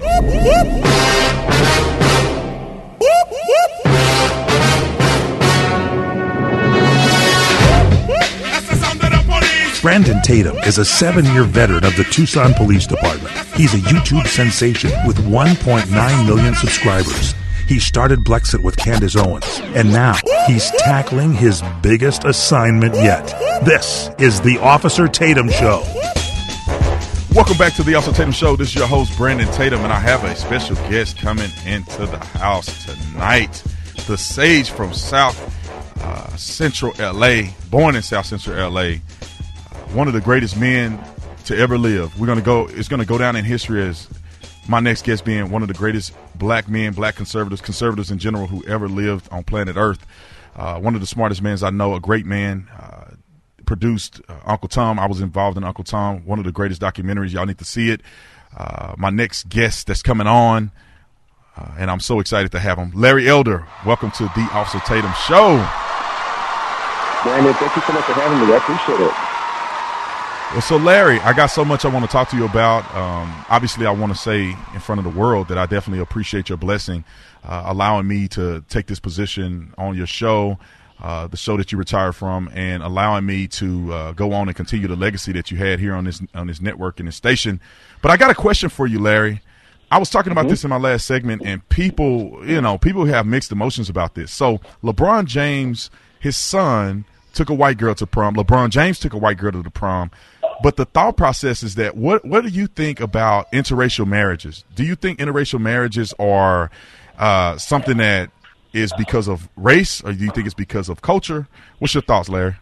Brandon Tatum is a 7-year veteran of the Tucson Police Department. He's a YouTube sensation with 1.9 million subscribers. He started Blexit with Candace Owens, and now he's tackling his biggest assignment yet. This is the Officer Tatum Show. Welcome back to the Officer Tatum Show. This is your host, Brandon Tatum, and I have a special guest coming into the house tonight. The Sage from South Central L.A., born in South Central L.A., one of the greatest men to ever live. It's going to go down in history as my next guest being one of the greatest black men, black conservatives in general who ever lived on planet Earth. One of the smartest men I know, a great man. Produced Uncle Tom. I was involved in Uncle Tom, one of the greatest documentaries. Y'all need to see it. My next guest that's coming on, and I'm so excited to have him, Larry Elder. Welcome to the Officer Tatum Show. Brandon, thank you so much for having me. I appreciate it. Well, so Larry, I got so much I want to talk to you about. Obviously, I want to say in front of the world that I definitely appreciate your blessing, allowing me to take this position on your show. The show that you retired from, and allowing me to go on and continue the legacy that you had here on this network and this station. But I got a question for you, Larry. I was talking about this in my last segment, and people have mixed emotions about this. So LeBron James, his son, took a white girl to prom. LeBron James took a white girl to the prom. But the thought process is that what do you think about interracial marriages? Do you think interracial marriages are something that is because of race, or do you think it's because of culture? What's your thoughts, Larry?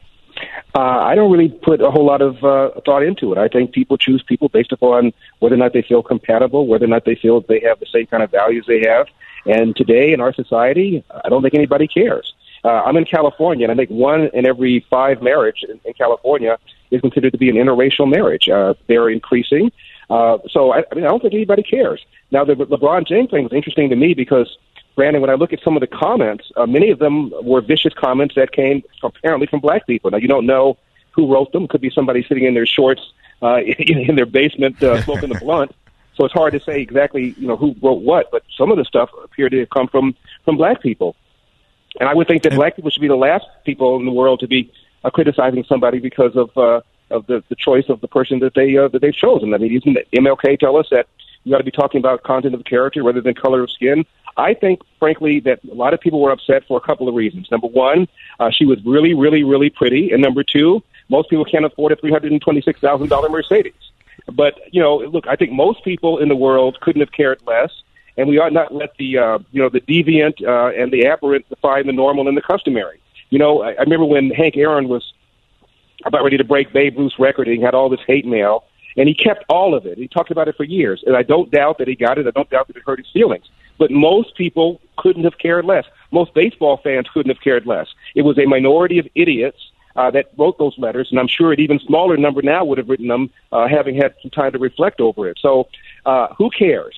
I don't really put a whole lot of thought into it. I think people choose people based upon whether or not they feel compatible, whether or not they feel they have the same kind of values they have. And today in our society, I don't think anybody cares. I'm in California, and I think 1 in every 5 marriage in California is considered to be an interracial marriage. They're increasing. So, I don't think anybody cares. Now, the LeBron James thing was interesting to me because, Brandon, when I look at some of the comments, many of them were vicious comments that came apparently from black people. Now, you don't know who wrote them. Could be somebody sitting in their shorts in their basement smoking a blunt. So it's hard to say exactly, who wrote what. But some of the stuff appeared to have come from black people. And I would think that black people should be the last people in the world to be criticizing somebody because of the choice of the person that they've chosen. I mean, isn't MLK tell us that you got to be talking about content of character rather than color of skin? I think, frankly, that a lot of people were upset for a couple of reasons. Number one, she was really, really, really pretty. And number two, most people can't afford a $326,000 Mercedes. But, look, I think most people in the world couldn't have cared less. And we ought not let the deviant and the aberrant define the normal and the customary. I remember when Hank Aaron was about ready to break Babe Ruth's record, and he had all this hate mail, and he kept all of it. He talked about it for years, and I don't doubt that he got it. I don't doubt that it hurt his feelings. But most people couldn't have cared less. Most baseball fans couldn't have cared less. It was a minority of idiots that wrote those letters, and I'm sure an even smaller number now would have written them, having had some time to reflect over it. So who cares?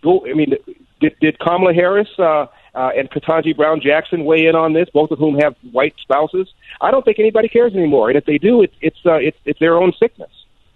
Did Kamala Harris and Ketanji Brown Jackson weigh in on this, both of whom have white spouses? I don't think anybody cares anymore, and if they do, it's their own sickness.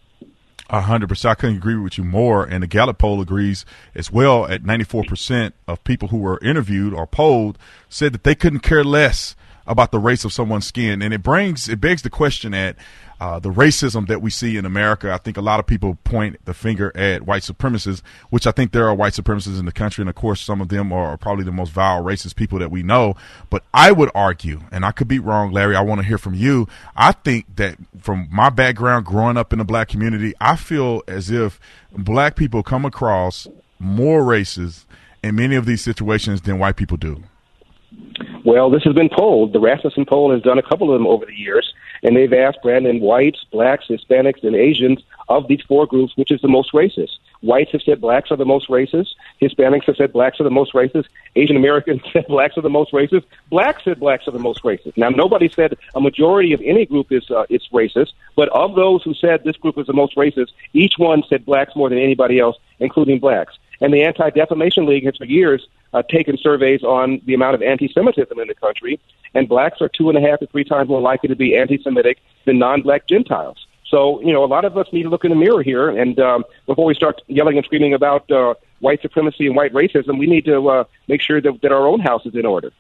100%. I couldn't agree with you more. And the Gallup poll agrees as well. At 94% of people who were interviewed or polled said that they couldn't care less about the race of someone's skin. And it begs the question at the racism that we see in America. I think a lot of people point the finger at white supremacists, which I think there are white supremacists in the country. And of course, some of them are probably the most vile racist people that we know. But I would argue, and I could be wrong, Larry, I want to hear from you. I think that from my background growing up in the black community, I feel as if black people come across more racist in many of these situations than white people do. Well, this has been polled. The Rasmussen poll has done a couple of them over the years, and they've asked, Brandon, whites, blacks, Hispanics, and Asians of these 4 groups, which is the most racist. Whites have said blacks are the most racist. Hispanics have said blacks are the most racist. Asian Americans said blacks are the most racist. Blacks said blacks are the most racist. Now, nobody said a majority of any group is racist, but of those who said this group is the most racist, each one said blacks more than anybody else, including blacks. And the Anti-Defamation League has for years taken surveys on the amount of anti-Semitism in the country, and blacks are 2.5 to 3 times more likely to be anti-Semitic than non-black Gentiles. So, a lot of us need to look in the mirror here, and before we start yelling and screaming about white supremacy and white racism, we need to make sure that our own house is in order.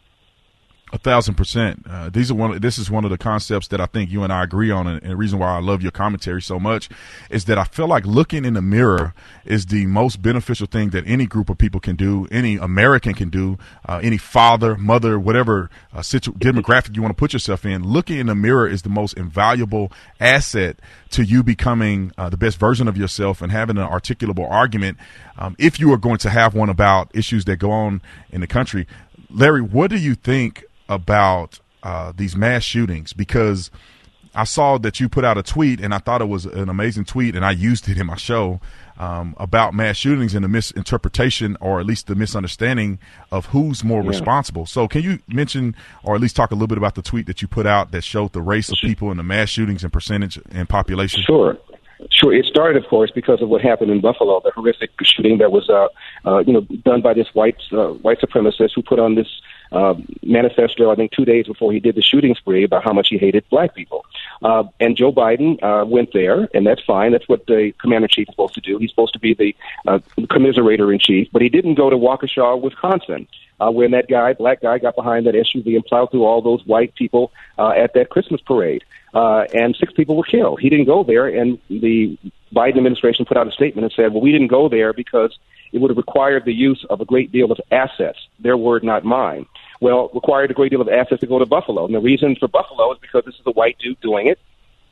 1,000%. This is one of the concepts that I think you and I agree on, and the reason why I love your commentary so much is that I feel like looking in the mirror is the most beneficial thing that any group of people can do, any American can do, any father, mother, whatever demographic you want to put yourself in. Looking in the mirror is the most invaluable asset to you becoming the best version of yourself and having an articulable argument if you are going to have one about issues that go on in the country. Larry, what do you think about these mass shootings? Because I saw that you put out a tweet, and I thought it was an amazing tweet, and I used it in my show about mass shootings and the misinterpretation, or at least the misunderstanding of who's more responsible. So can you mention, or at least talk a little bit about the tweet that you put out that showed the race of people in the mass shootings and percentage and population? Sure. It started, of course, because of what happened in Buffalo, the horrific shooting that was, done by this white supremacist who put on this manifesto, I think 2 days before he did the shooting spree, about how much he hated black people. And Joe Biden went there, and that's fine. That's what the commander-in-chief is supposed to do. He's supposed to be the commiserator-in-chief, but he didn't go to Waukesha, Wisconsin, when that black guy, got behind that SUV and plowed through all those white people at that Christmas parade. And 6 people were killed. He didn't go there, and the Biden administration put out a statement and said, well, we didn't go there because it would have required the use of a great deal of assets. Their word, not mine. Well, it required a great deal of assets to go to Buffalo. And the reason for Buffalo is because this is a white dude doing it,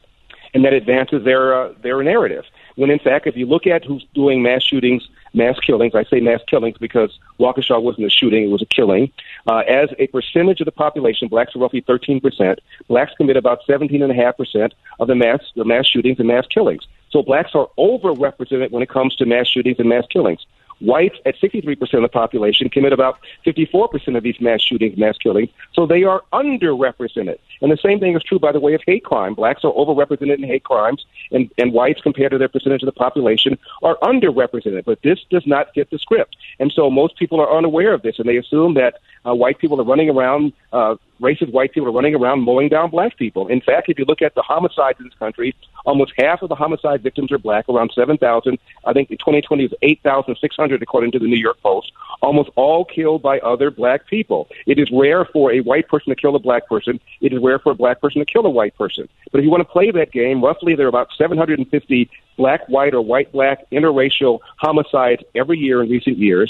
and that advances their narrative. When, in fact, if you look at who's doing mass shootings, mass killings, I say mass killings because Waukesha wasn't a shooting, it was a killing. As a percentage of the population, blacks are roughly 13%. Blacks commit about 17.5% of the mass shootings and mass killings. So blacks are overrepresented when it comes to mass shootings and mass killings. Whites, at 63% of the population, commit about 54% of these mass shootings, mass killings, so they are underrepresented. And the same thing is true by the way of hate crime. Blacks are overrepresented in hate crimes, and whites, compared to their percentage of the population, are underrepresented. But this does not fit the script. And so most people are unaware of this, and they assume that white people are running around, racist white people are running around mowing down black people. In fact, if you look at the homicides in this country, almost half of the homicide victims are black, around 7,000. I think in 2020 it was 8,600, according to the New York Post, almost all killed by other black people. It is rare for a white person to kill a black person. It is rare for a black person to kill a white person. But if you want to play that game, roughly there are about 750 black-white or white-black interracial homicides every year in recent years.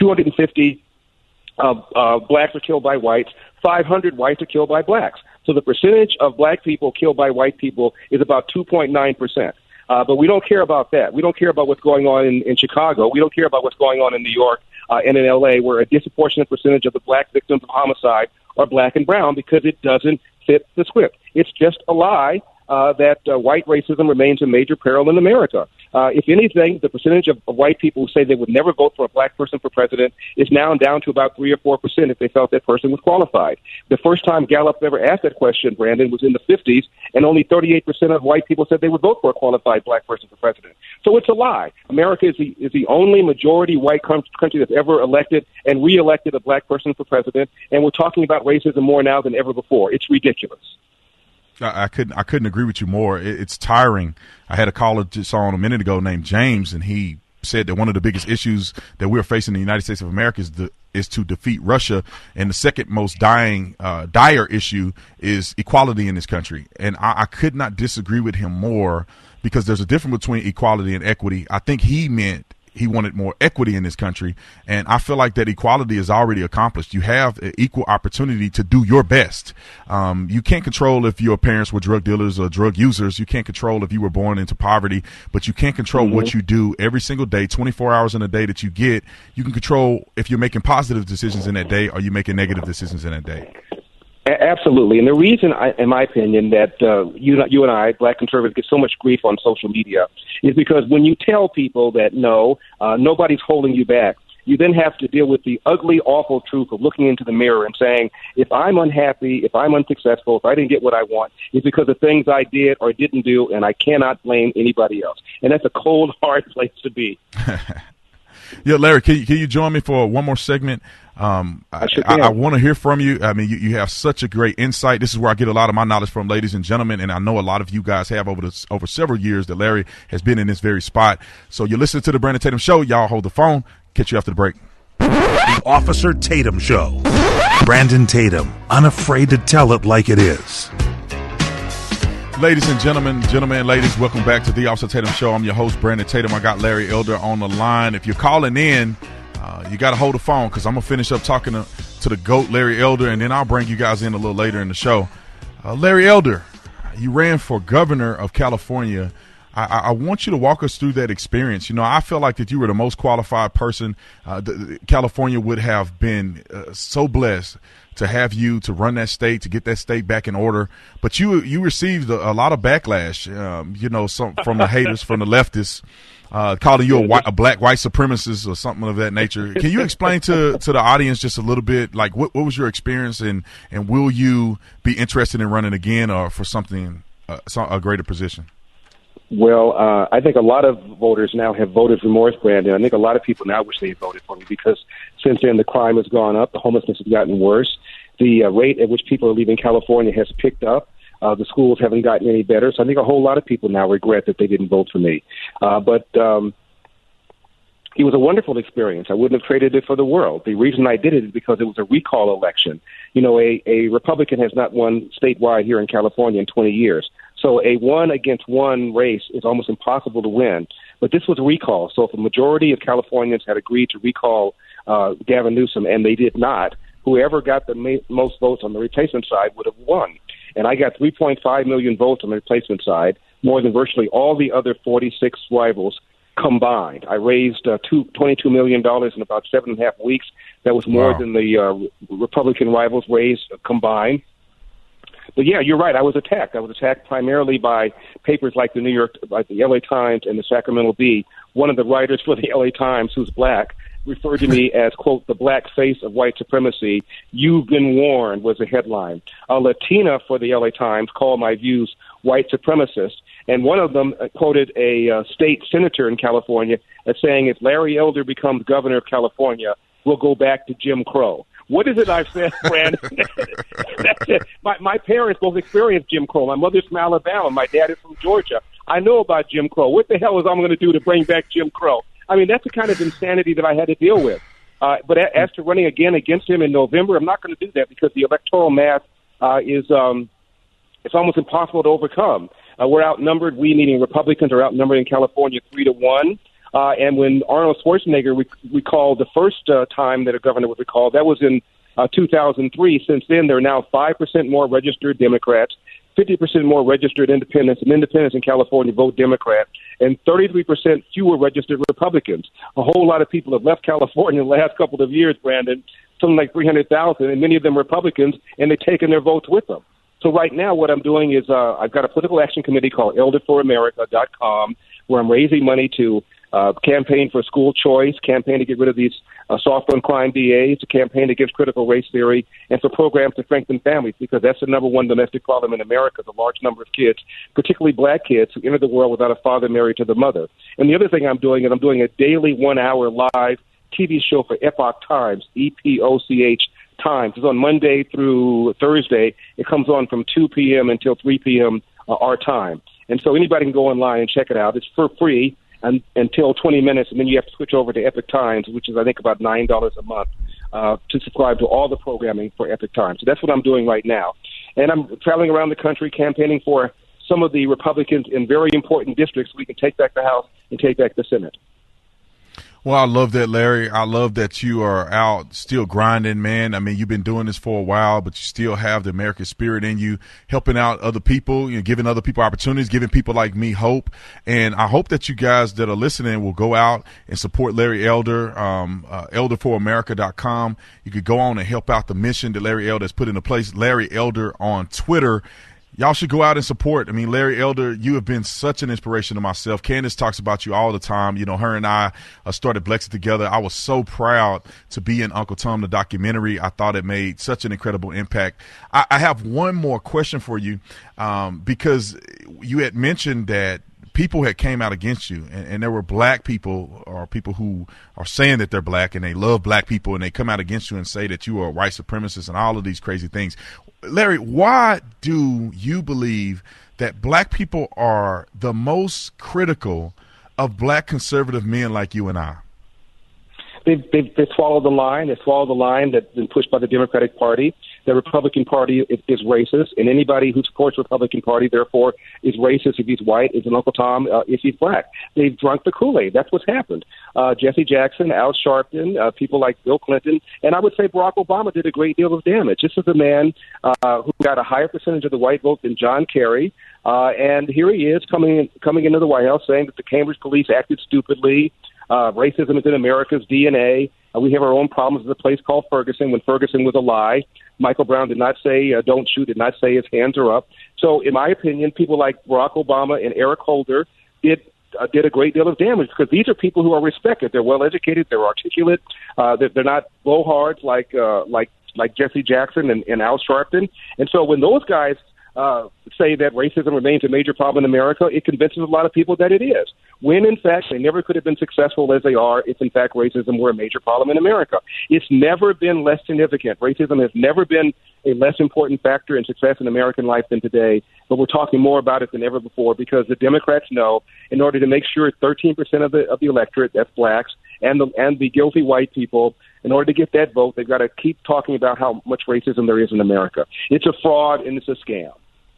250 blacks are killed by whites. 500 whites are killed by blacks. So the percentage of black people killed by white people is about 2.9%. But we don't care about that. We don't care about what's going on in Chicago. We don't care about what's going on in New York and in L.A., where a disproportionate percentage of the black victims of homicide are black and brown, because it doesn't fit the script. It's just a lie that white racism remains a major peril in America. If anything, the percentage of white people who say they would never vote for a black person for president is now down to about 3 or 4% if they felt that person was qualified. The first time Gallup ever asked that question, Brandon, was in the 50s, and only 38% of white people said they would vote for a qualified black person for president. So it's a lie. America is the only majority white country that's ever elected and re-elected a black person for president, and we're talking about racism more now than ever before. It's ridiculous. I couldn't agree with you more. It's tiring. I had a caller just on a minute ago named James, and he said that one of the biggest issues that we're facing in the United States of America is to defeat Russia, and the second most dire issue is equality in this country. And I could not disagree with him more, because there's a difference between equality and equity. I think he meant he wanted more equity in this country, and I feel like that equality is already accomplished. You have an equal opportunity to do your best. You can't control if your parents were drug dealers or drug users. You can't control if you were born into poverty, but you can control what you do every single day, 24 hours in a day that you get. You can control if you're making positive decisions in that day or you're making negative decisions in that day. Absolutely. And the reason, in my opinion, that you and I, black conservatives, get so much grief on social media is because when you tell people that, no, nobody's holding you back, you then have to deal with the ugly, awful truth of looking into the mirror and saying, if I'm unhappy, if I'm unsuccessful, if I didn't get what I want, it's because of things I did or didn't do, and I cannot blame anybody else. And that's a cold, hard place to be. Yeah, Larry, can you join me for one more segment? I want to hear from you. I mean, you have such a great insight. This is where I get a lot of my knowledge from, ladies and gentlemen, and I know a lot of you guys have over several years that Larry has been in this very spot. So you're listening to the Brandon Tatum Show. Y'all hold the phone. Catch you after the break. The Officer Tatum Show. Brandon Tatum, unafraid to tell it like it is. Ladies and gentlemen and ladies, welcome back to the Officer Tatum Show. I'm your host, Brandon Tatum. I got Larry Elder on the line. If you're calling in, you got to hold the phone, because I'm going to finish up talking to the GOAT, Larry Elder, and then I'll bring you guys in a little later in the show. Larry Elder, you ran for governor of California. I want you to walk us through that experience. You know, I feel like that you were the most qualified person. California would have been so blessed to have you to run that state, to get that state back in order. But you received a lot of backlash, from the haters, from the leftists, calling you a black white supremacist or something of that nature. Can you explain to the audience just a little bit, like what was your experience, and will you be interested in running again or for something, a greater position? Well, I think a lot of voters now have voted remorse, Brandon. I think a lot of people now wish they had voted for me, because since then the crime has gone up, the homelessness has gotten worse, the rate at which people are leaving California has picked up. The schools haven't gotten any better. So I think a whole lot of people now regret that they didn't vote for me. But it was a wonderful experience. I wouldn't have traded it for the world. The reason I did it is because it was a recall election. You know, a Republican has not won statewide here in California in 20 years. So a one-against-one race is almost impossible to win. But this was a recall. So if a majority of Californians had agreed to recall Gavin Newsom, and they did not, whoever got the most votes on the replacement side would have won. And I got 3.5 million votes on the replacement side, more than virtually all the other 46 rivals combined. I raised $22 million in about 7.5 weeks. That was more than the Republican rivals raised combined. But yeah, you're right. I was attacked. I was attacked primarily by papers like the LA Times and the Sacramento Bee. One of the writers for the LA Times, who's black, referred to me as, quote, the black face of white supremacy. You've been warned, was the headline. A Latina for the LA Times called my views white supremacist. And one of them quoted a state senator in California as saying, if Larry Elder becomes governor of California, we'll go back to Jim Crow. What is it I've said, Brandon? That's it. My parents both experienced Jim Crow. My mother's from Alabama. My dad is from Georgia. I know about Jim Crow. What the hell is I'm going to do to bring back Jim Crow? I mean, that's the kind of insanity that I had to deal with. But as to running again against him in November, I'm not going to do that because the electoral math is it's almost impossible to overcome. We're outnumbered. We, meaning Republicans, are outnumbered in California 3-1. And when Arnold Schwarzenegger recalled the first time that a governor was recalled, that was in 2003. Since then, there are now 5% more registered Democrats, 50% more registered independents, and independents in California vote Democrat, and 33% fewer registered Republicans. A whole lot of people have left California in the last couple of years, Brandon, something like 300,000, and many of them Republicans, and they've taken their votes with them. So right now what I'm doing is I've got a political action committee called elderforamerica.com where I'm raising money to campaign for school choice, campaign to get rid of these soft-on-crime DAs, a campaign against critical race theory, and for programs to strengthen families, because that's the number one domestic problem in America, the large number of kids, particularly black kids, who enter the world without a father married to the mother. And the other thing I'm doing is I'm doing a daily 1-hour live TV show for Epoch Times, EPOCH Times. It's on Monday through Thursday. It comes on from 2 p.m. until 3 p.m. Our time. And so anybody can go online and check it out. It's for free until 20 minutes, and then you have to switch over to Epoch Times, which is, I think, about $9 a month to subscribe to all the programming for Epoch Times. So that's what I'm doing right now. And I'm traveling around the country campaigning for some of the Republicans in very important districts so we can take back the House and take back the Senate. Well, I love that, Larry. I love that you are out still grinding, man. I mean, you've been doing this for a while, but you still have the American spirit in you, helping out other people, you know, giving other people opportunities, giving people like me hope. And I hope that you guys that are listening will go out and support Larry Elder, elderforamerica.com. You could go on and help out the mission that Larry Elder has put into place. Larry Elder on Twitter. Y'all should go out and support. I mean, Larry Elder, you have been such an inspiration to myself. Candace talks about you all the time. You know, her and I started Blexit together. I was so proud to be in Uncle Tom, the documentary. I thought it made such an incredible impact. I have one more question for you because you had mentioned that people had came out against you, and there were black people or people who are saying that they're black and they love black people, and they come out against you and say that you are a white supremacist and all of these crazy things. Larry, why do you believe that black people are the most critical of black conservative men like you and I? They swallowed the line. They swallowed the line that's been pushed by the Democratic Party. The Republican Party is racist, and anybody who supports the Republican Party, therefore, is racist if he's white, is an Uncle Tom if he's black. They've drunk the Kool-Aid. That's what's happened. Jesse Jackson, Al Sharpton, people like Bill Clinton, and I would say Barack Obama did a great deal of damage. This is a man who got a higher percentage of the white vote than John Kerry, and here he is coming into the White House saying that the Cambridge police acted stupidly. Racism is in America's DNA. We have our own problems with a place called Ferguson when Ferguson was a lie. Michael Brown did not say don't shoot, did not say his hands are up. So in my opinion, people like Barack Obama and Eric Holder did a great deal of damage because these are people who are respected. They're well educated. They're articulate. They're not blowhards like Jesse Jackson and Al Sharpton. And so when those guys say that racism remains a major problem in America, it convinces a lot of people that it is. When, in fact, they never could have been successful as they are if, in fact, racism were a major problem in America. It's never been less significant. Racism has never been a less important factor in success in American life than today, but we're talking more about it than ever before because the Democrats know in order to make sure 13% of the electorate, that's blacks, and the guilty white people, in order to get that vote, they've got to keep talking about how much racism there is in America. It's a fraud and it's a scam.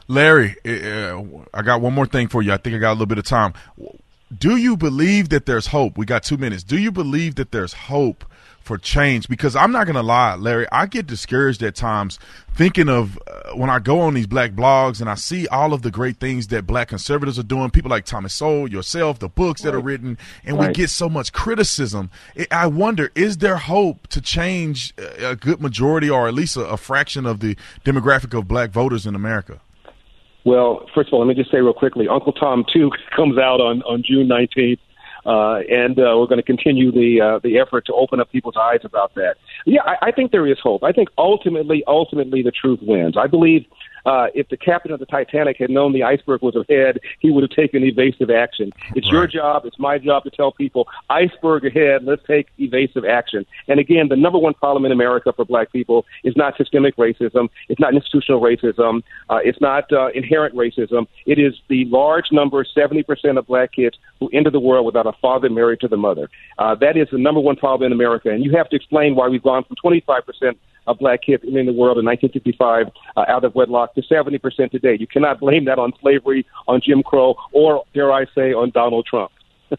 Larry, I got one more thing for you. I think I got a little bit of time. Do you believe that there's hope? We got 2 minutes. Do you believe that there's hope for change? Because I'm not going to lie, Larry, I get discouraged at times thinking of when I go on these black blogs and I see all of the great things that black conservatives are doing, people like Thomas Sowell, yourself, the books that are written, and we get so much criticism. I wonder, is there hope to change a good majority or at least a fraction of the demographic of black voters in America? Well, first of all, let me just say real quickly, Uncle Tom 2 comes out on June 19th. And we're going to continue the effort to open up people's eyes about that. Yeah, I think there is hope. I think ultimately the truth wins. I believe if the captain of the Titanic had known the iceberg was ahead, he would have taken evasive action. It's your job, it's my job to tell people, iceberg ahead, let's take evasive action. And again, the number one problem in America for black people is not systemic racism, it's not institutional racism, it's not inherent racism. It is the large number, 70% of black kids who enter the world without a father married to the mother. That is the number one problem in America. And you have to explain why we've gone from 25% of black kids in the world in 1955 out of wedlock to 70% today. You cannot blame that on slavery, on Jim Crow, or, dare I say, on Donald Trump.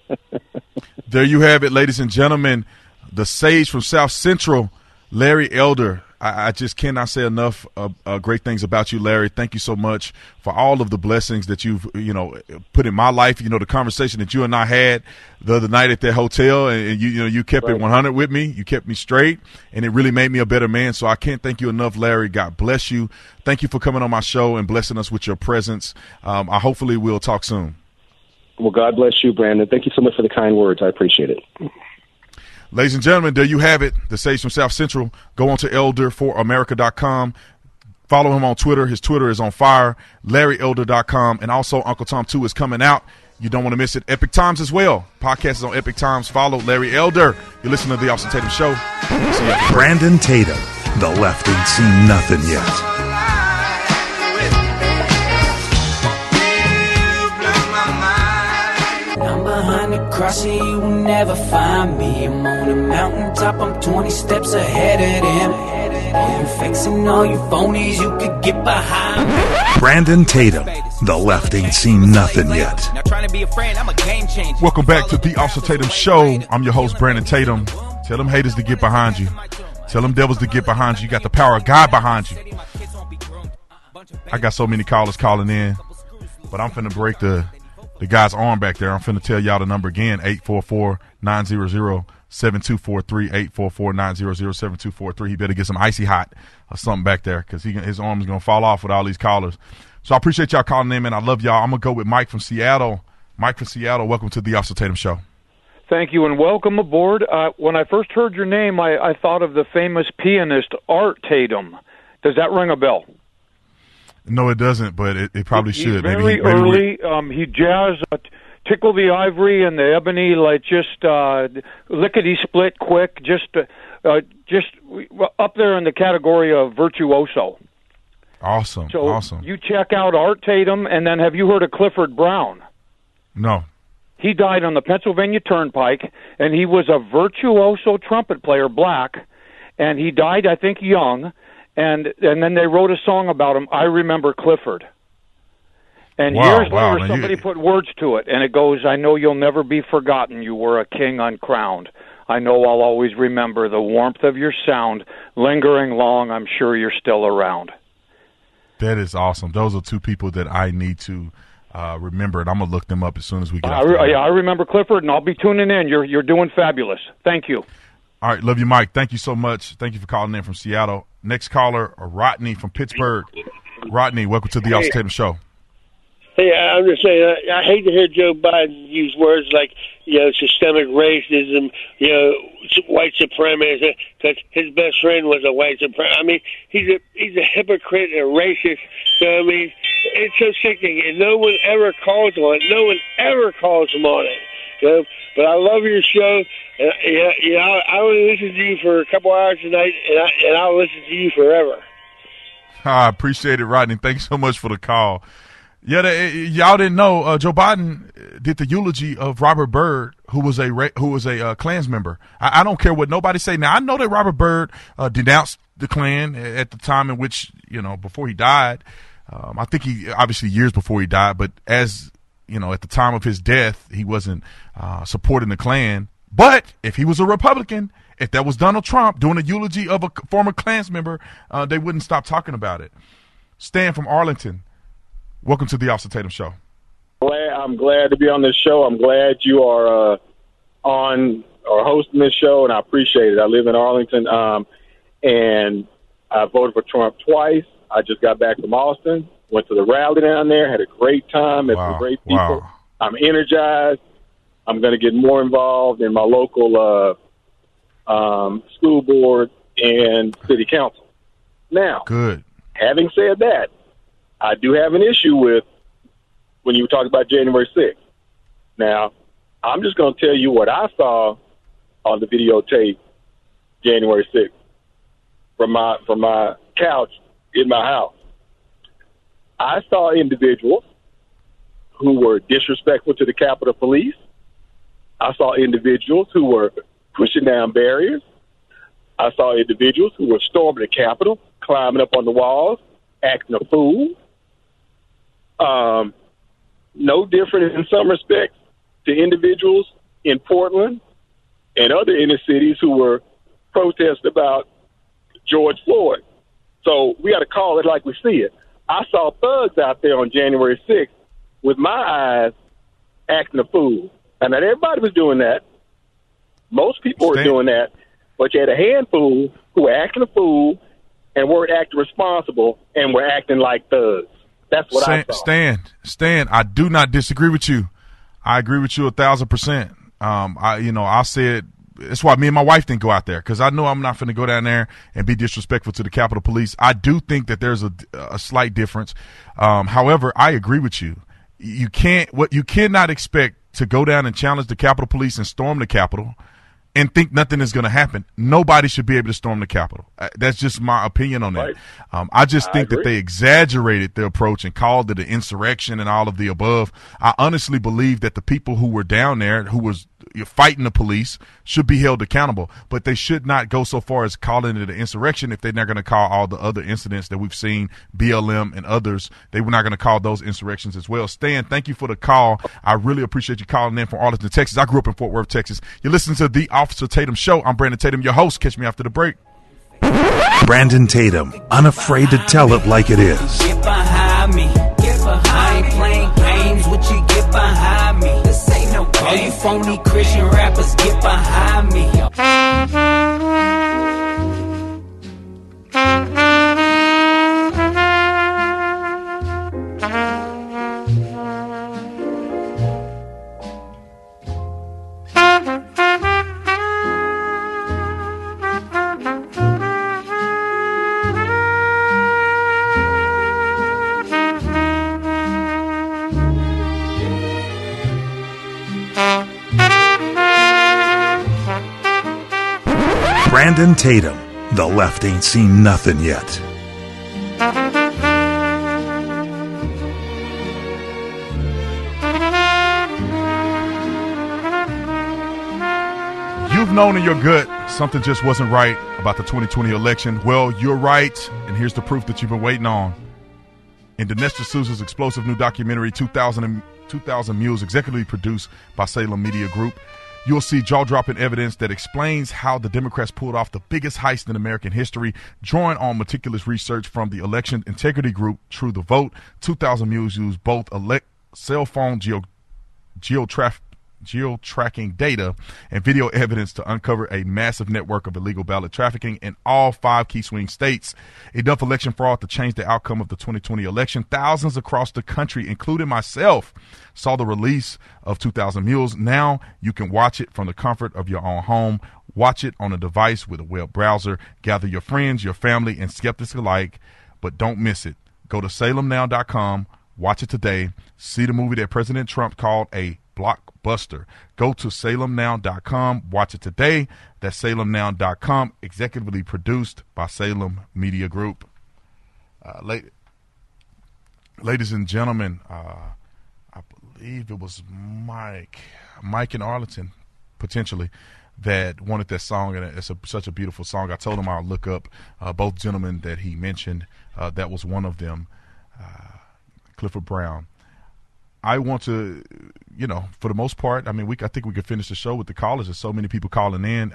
There you have it, ladies and gentlemen. The sage from South Central, Larry Elder. I just cannot say enough great things about you, Larry. Thank you so much for all of the blessings that you've, put in my life. The conversation that you and I had the other night at that hotel, and you kept it 100 with me. You kept me straight, and it really made me a better man. So I can't thank you enough, Larry. God bless you. Thank you for coming on my show and blessing us with your presence. Hopefully we'll talk soon. Well, God bless you, Brandon. Thank you so much for the kind words. I appreciate it. Ladies and gentlemen, there you have it. The Sage from South Central. Go on to elderforamerica.com. Follow him on Twitter. His Twitter is on fire. LarryElder.com. And also Uncle Tom 2 is coming out. You don't want to miss it. Epic Times as well. Podcast is on Epic Times. Follow Larry Elder. You're listening to The Austin Tatum Show. See you after. Brandon Tatum. The left ain't seen nothing yet. Behind the cross, you will never find me. I'm on a mountaintop, I'm 20 steps ahead of them. All you fakes and all you phonies, you could get behind me. Brandon Tatum, the left ain't seen nothing yet. Welcome back to The Austin Tatum Show. I'm your host, Brandon Tatum. Tell them haters to get behind you. Tell them devils to get behind you. You got the power of God behind you. I got so many callers calling in, but I'm finna break the guy's arm back there. I'm finna tell y'all the number again, 844-900-7243, 844-900-7243. He better get some icy hot or something back there because his arm is going to fall off with all these callers. So I appreciate y'all calling in, man. I love y'all. I'm going to go with Mike from Seattle. Mike from Seattle, welcome to the Austin Tatum Show. Thank you, and welcome aboard. When I first heard your name, I thought of the famous pianist Art Tatum. Does that ring a bell? No, it doesn't, but it probably should. Very early. He jazzed Tickle the Ivory and the Ebony, like just lickety-split quick, just up there in the category of virtuoso. Awesome, so awesome. You check out Art Tatum, and then have you heard of Clifford Brown? No. He died on the Pennsylvania Turnpike, and he was a virtuoso trumpet player, black, and he died, I think, young. And then they wrote a song about him, I Remember Clifford. And years later, somebody put words to it, and it goes, I know you'll never be forgotten. You were a king uncrowned. I know I'll always remember the warmth of your sound. Lingering long, I'm sure you're still around. That is awesome. Those are two people that I need to remember, and I'm going to look them up as soon as we get out. I remember Clifford, and I'll be tuning in. You're doing fabulous. Thank you. All right, love you, Mike. Thank you so much. Thank you for calling in from Seattle. Next caller, Rodney from Pittsburgh. Rodney, welcome to the Austin Tatum Show. Hey, I'm just saying, I hate to hear Joe Biden use words like, systemic racism, white supremacy, because his best friend was a white supremacist. I mean, he's a hypocrite and a racist. So, I mean, it's so sickening, and no one ever calls on it. No one ever calls him on it. But I love your show, and I only listen to you for a couple hours tonight, and I'll listen to you forever. I appreciate it, Rodney. Thanks so much for the call. Yeah, y'all didn't know Joe Biden did the eulogy of Robert Byrd, who was a Klans member. I don't care what nobody say. Now I know that Robert Byrd denounced the Klan at the time in which before he died. I think he obviously years before he died, but as you know, at the time of his death, he wasn't supporting the Klan. But if he was a Republican, if that was Donald Trump doing a eulogy of a former Klans member, they wouldn't stop talking about it. Stan from Arlington, welcome to the Officer Tatum Show. I'm glad to be on this show. I'm glad you are on or hosting this show, and I appreciate it. I live in Arlington, and I voted for Trump twice. I just got back from Austin, went to the rally down there, had a great time, met some great people. Wow. I'm energized. I'm going to get more involved in my local school board and city council. Now, good. Having said that, I do have an issue with when you talk about January 6th. Now, I'm just going to tell you what I saw on the videotape January 6th from my couch in my house. I saw individuals who were disrespectful to the Capitol Police. I saw individuals who were pushing down barriers. I saw individuals who were storming the Capitol, climbing up on the walls, acting a fool. No different in some respects to individuals in Portland and other inner cities who were protesting about George Floyd. So we got to call it like we see it. I saw thugs out there on January 6th with my eyes acting a fool. And not everybody was doing that. Most people were doing that. But you had a handful who were acting a fool and weren't acting responsible and were acting like thugs. That's what I saw. Stan, I do not disagree with you. I agree with you 1,000%. I said that's why me and my wife didn't go out there, because I know I'm not going to go down there and be disrespectful to the Capitol Police. I do think that there's a slight difference. However, I agree with you. You cannot expect to go down and challenge the Capitol Police and storm the Capitol and think nothing is going to happen. Nobody should be able to storm the Capitol. That's just my opinion on that. Right. I just think that they exaggerated the approach and called it an insurrection and all of the above. I honestly believe that the people who were down there, who was fighting the police, should be held accountable. But they should not go so far as calling it an insurrection if they're not going to call all the other incidents that we've seen, BLM and others. They were not going to call those insurrections as well. Stan, thank you for the call. I really appreciate you calling in from Arlington, Texas. I grew up in Fort Worth, Texas. You're listening to the Officer Tatum Show. I'm Brandon Tatum, your host. Catch me after the break. Brandon Tatum, unafraid to tell it like it is. Get behind me. I ain't playing games with you. Get behind me. This ain't no game. All you phony Christian rappers, get behind me. Brandon Tatum, the left ain't seen nothing yet. You've known in your gut something just wasn't right about the 2020 election. Well, you're right, and here's the proof that you've been waiting on. In Dinesh D'Souza's explosive new documentary, 2000 Mules, executively produced by Salem Media Group, you'll see jaw-dropping evidence that explains how the Democrats pulled off the biggest heist in American history, drawing on meticulous research from the election integrity group True the Vote. 2000 Mules used both cell phone geo-tracking data and video evidence to uncover a massive network of illegal ballot trafficking in all 5 key swing states. Enough election fraud to change the outcome of the 2020 election. Thousands across the country, including myself, saw the release of 2000 Mules. Now you can watch it from the comfort of your own home. Watch it on a device with a web browser. Gather your friends, your family, and skeptics alike, but don't miss it. Go to salemnow.com. Watch it today. See the movie that President Trump called a blockbuster. Go to salemnow.com. Watch it today. That's salemnow.com. Executively produced by Salem Media Group. Ladies and gentlemen, I believe it was Mike in Arlington, potentially, that wanted that song, and it's such a beautiful song. I told him I'll look up both gentlemen that he mentioned. That was one of them. Clifford Brown. I want to, for the most part, I mean, I think we could finish the show with the callers. There's so many people calling in.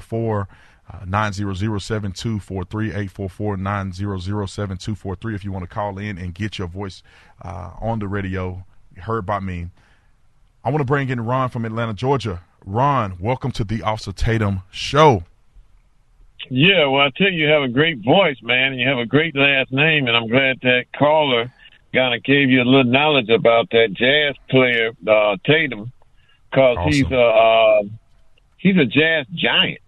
844-900-7243, 844-900-7243 if you want to call in and get your voice on the radio, heard by me. I want to bring in Ron from Atlanta, Georgia. Ron, welcome to the Officer Tatum Show. Yeah, well, I tell you, you have a great voice, man, and you have a great last name, and I'm glad that caller kind of gave you a little knowledge about that jazz player, Tatum, because awesome. He's a jazz giant.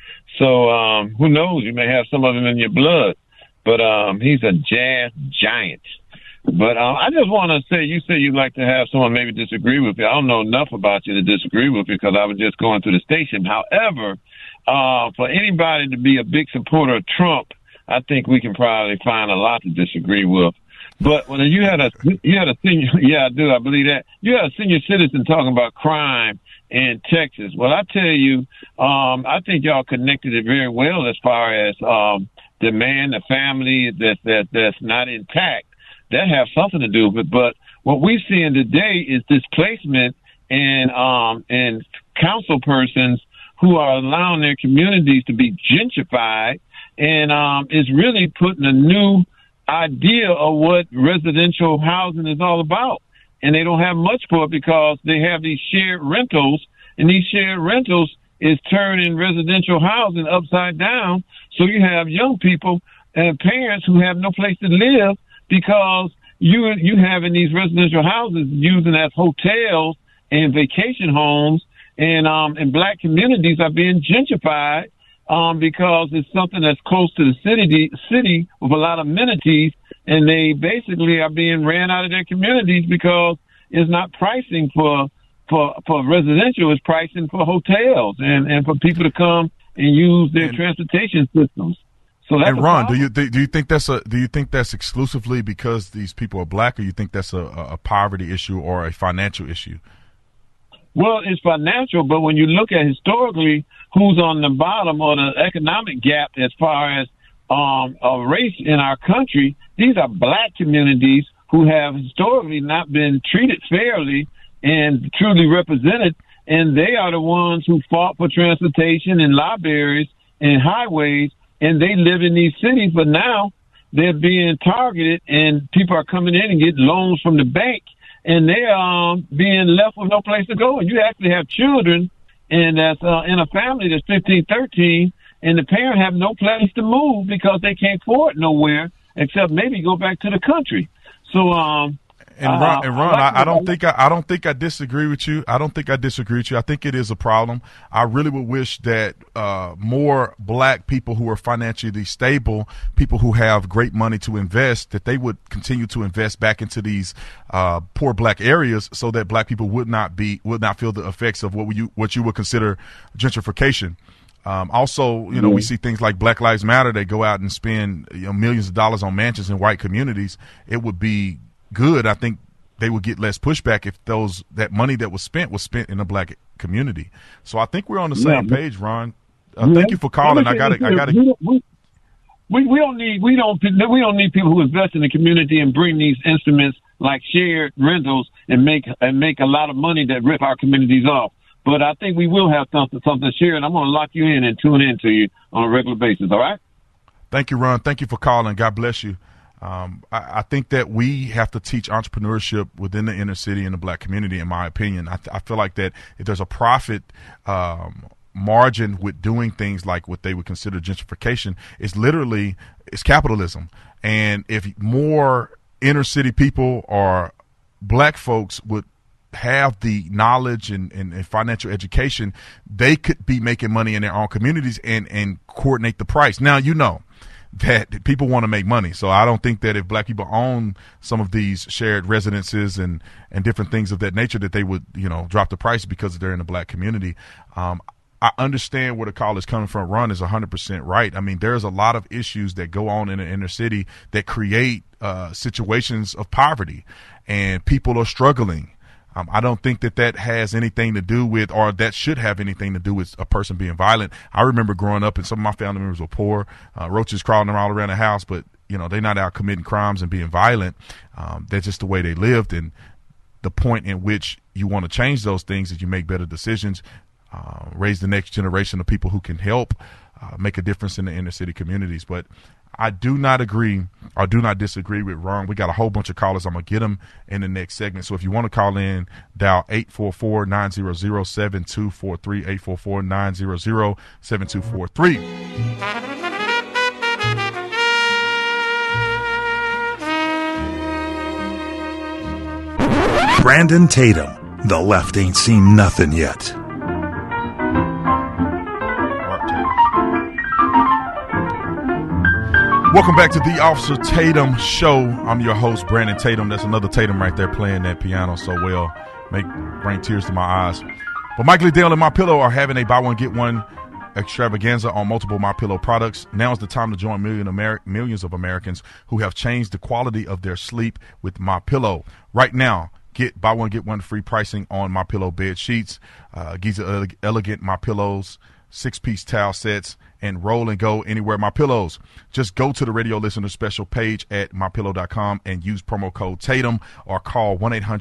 So who knows? You may have some of them in your blood, but he's a jazz giant. But I just want to say, you say you'd like to have someone maybe disagree with you. I don't know enough about you to disagree with you because I was just going through the station. However, for anybody to be a big supporter of Trump, I think we can probably find a lot to disagree with. But when you had a senior, yeah, I do, I believe that. You had a senior citizen talking about crime in Texas. Well, I tell you, I think y'all connected it very well as far as the man, the family that's not intact. That have something to do with it. But what we're seeing today is displacement and council persons who are allowing their communities to be gentrified, and is really putting a new idea of what residential housing is all about. And they don't have much for it because they have these shared rentals, and these shared rentals is turning residential housing upside down. So you have young people and parents who have no place to live because you have in these residential houses using as hotels and vacation homes, and black communities are being gentrified because it's something that's close to the city with a lot of amenities, and they basically are being ran out of their communities because it's not pricing for residential, it's pricing for hotels and for people to come and use their transportation systems. So that's and Ron, do you think that's exclusively because these people are black, or you think that's a poverty issue or a financial issue? Well, it's financial, but when you look at historically who's on the bottom of the economic gap as far as a race in our country, these are black communities who have historically not been treated fairly and truly represented, and they are the ones who fought for transportation and libraries and highways, and they live in these cities, but now they're being targeted, and people are coming in and getting loans from the bank, and they're being left with no place to go. And you actually have children, and that's in a family that's 15, 13, and the parent have no place to move because they can't afford nowhere except maybe go back to the country. So, Ron, I don't think I disagree with you. I think it is a problem. I really would wish that more black people who are financially stable, people who have great money to invest, that they would continue to invest back into these poor black areas, so that black people would not feel the effects of what you would consider gentrification. Also, we see things like Black Lives Matter. They go out and spend millions of dollars on mansions in white communities. It would be good. I think they would get less pushback if that money that was spent in a black community. So I think we're on the same page, Ron. Thank you for calling. We don't need people who invest in the community and bring these instruments like shared rentals and make a lot of money that rip our communities off. But I think we will have something shared. I'm going to lock you in and tune in to you on a regular basis. All right. Thank you, Ron. Thank you for calling. God bless you. I think that we have to teach entrepreneurship within the inner city and the black community, in my opinion. I feel like that if there's a profit margin with doing things like what they would consider gentrification, it's capitalism. And if more inner city people or black folks would have the knowledge and financial education, they could be making money in their own communities and coordinate the price. Now, that people want to make money. So I don't think that if black people own some of these shared residences and different things of that nature, that they would, drop the price because they're in a black community. I understand where the call is coming from. Ron is 100% right. I mean, there's a lot of issues that go on in the inner city that create situations of poverty, and people are struggling. I don't think that has anything to do with, or that should have anything to do with a person being violent. I remember growing up and some of my family members were poor, roaches crawling all around the house, but they're not out committing crimes and being violent. That's just the way they lived. And the point in which you want to change those things is you make better decisions, raise the next generation of people who can help make a difference in the inner city communities. But I do not agree or do not disagree with Ron. We got a whole bunch of callers. I'm going to get them in the next segment. So if you want to call in, dial 844-900-7243, 844-900-7243. Brandon Tatum. The left ain't seen nothing yet. Welcome back to the Officer Tatum Show. I'm your host, Brandon Tatum. That's another Tatum right there playing that piano so well. Bring tears to my eyes. But Mike Liddell and MyPillow are having a buy one, get one extravaganza on multiple MyPillow products. Now is the time to join millions of Americans who have changed the quality of their sleep with MyPillow. Right now, get buy one, get one free pricing on MyPillow bed sheets, Giza Elegant MyPillows, 6-piece towel sets, and roll and go anywhere MyPillows. Just go to the radio listener special page at MyPillow.com and use promo code Tatum or call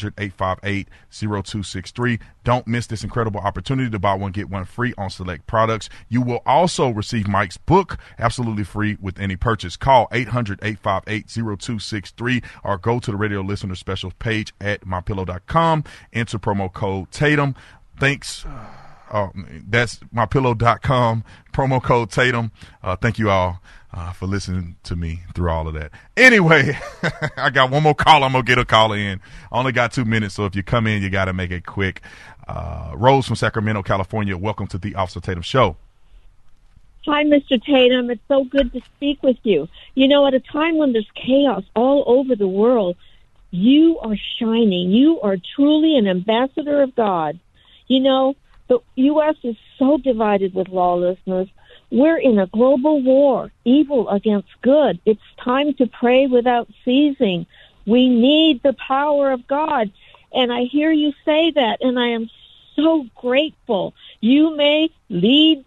1-800-858-0263. Don't miss this incredible opportunity to buy one, get one free on select products. You will also receive Mike's book absolutely free with any purchase. Call 800-858-0263 or go to the radio listener special page at MyPillow.com. Enter promo code Tatum. Thanks. That's MyPillow.com, promo code Tatum. Thank you all for listening to me through all of that. Anyway, I got one more call. I'm going to get a caller in. I only got 2 minutes, so if you come in, you got to make it quick. Rose from Sacramento, California. Welcome to the Officer Tatum Show. Hi, Mr. Tatum. It's so good to speak with you. At a time when there's chaos all over the world, you are shining. You are truly an ambassador of God. The U.S. is so divided with lawlessness. We're in a global war, evil against good. It's time to pray without ceasing. We need the power of God. And I hear you say that, and I am so grateful. You may lead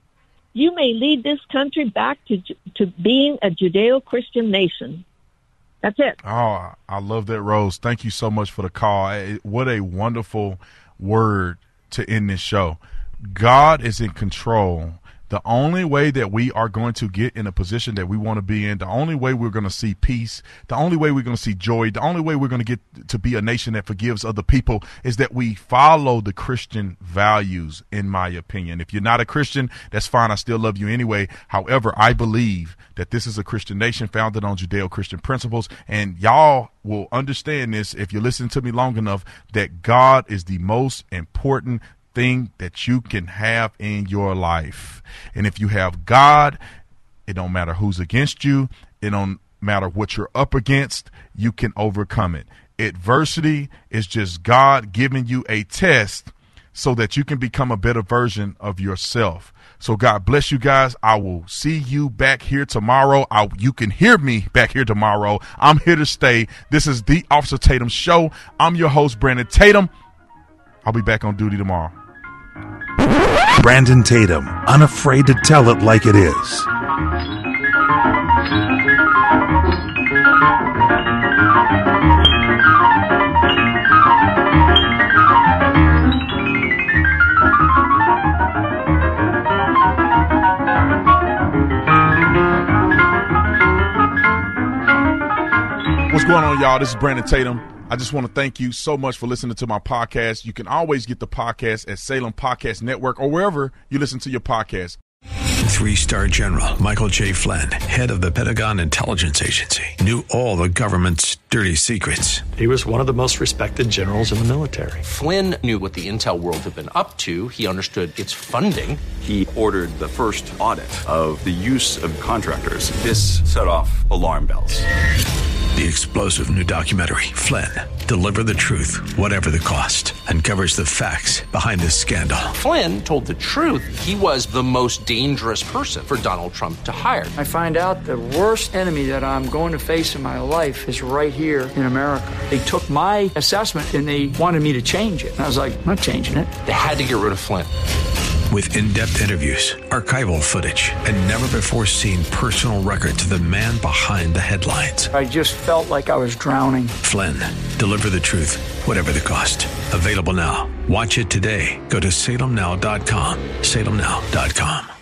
this country back to being a Judeo-Christian nation. That's it. Oh, I love that, Rose. Thank you so much for the call. What a wonderful word to end this show. God is in control. The only way that we are going to get in a position that we want to be in, the only way we're going to see peace, the only way we're going to see joy, the only way we're going to get to be a nation that forgives other people is that we follow the Christian values, in my opinion. If you're not a Christian, that's fine. I still love you anyway. However, I believe that this is a Christian nation founded on Judeo-Christian principles, and y'all will understand this if you listen to me long enough, that God is the most important thing that you can have in your life. And if you have God, it don't matter who's against you. It don't matter what you're up against. You can overcome it. Adversity is just God giving you a test so that you can become a better version of yourself. So God bless you guys. I will see you back here tomorrow. You can hear me back here tomorrow. I'm here to stay. This is the Officer Tatum Show. I'm your host, Brandon Tatum. I'll be back on duty tomorrow. Brandon Tatum, unafraid to tell it like it is. What's going on, y'all? This is Brandon Tatum. I just want to thank you so much for listening to my podcast. You can always get the podcast at Salem Podcast Network or wherever you listen to your podcast. 3-star General Michael J. Flynn, head of the Pentagon Intelligence Agency, knew all the government's dirty secrets. He was one of the most respected generals in the military. Flynn knew what the intel world had been up to. He understood its funding. He ordered the first audit of the use of contractors. This set off alarm bells. The explosive new documentary, Flynn, Deliver the Truth, Whatever the Cost, uncovers the facts behind this scandal. Flynn told the truth. He was the most dangerous person for Donald Trump to hire. I find out the worst enemy that I'm going to face in my life is right here in America. They took my assessment and they wanted me to change it. And I was like, I'm not changing it. They had to get rid of Flynn. With in-depth interviews, archival footage, and never-before-seen personal records of the man behind the headlines. I just felt like I was drowning. Flynn, deliver the truth, whatever the cost. Available now. Watch it today. Go to salemnow.com. salemnow.com.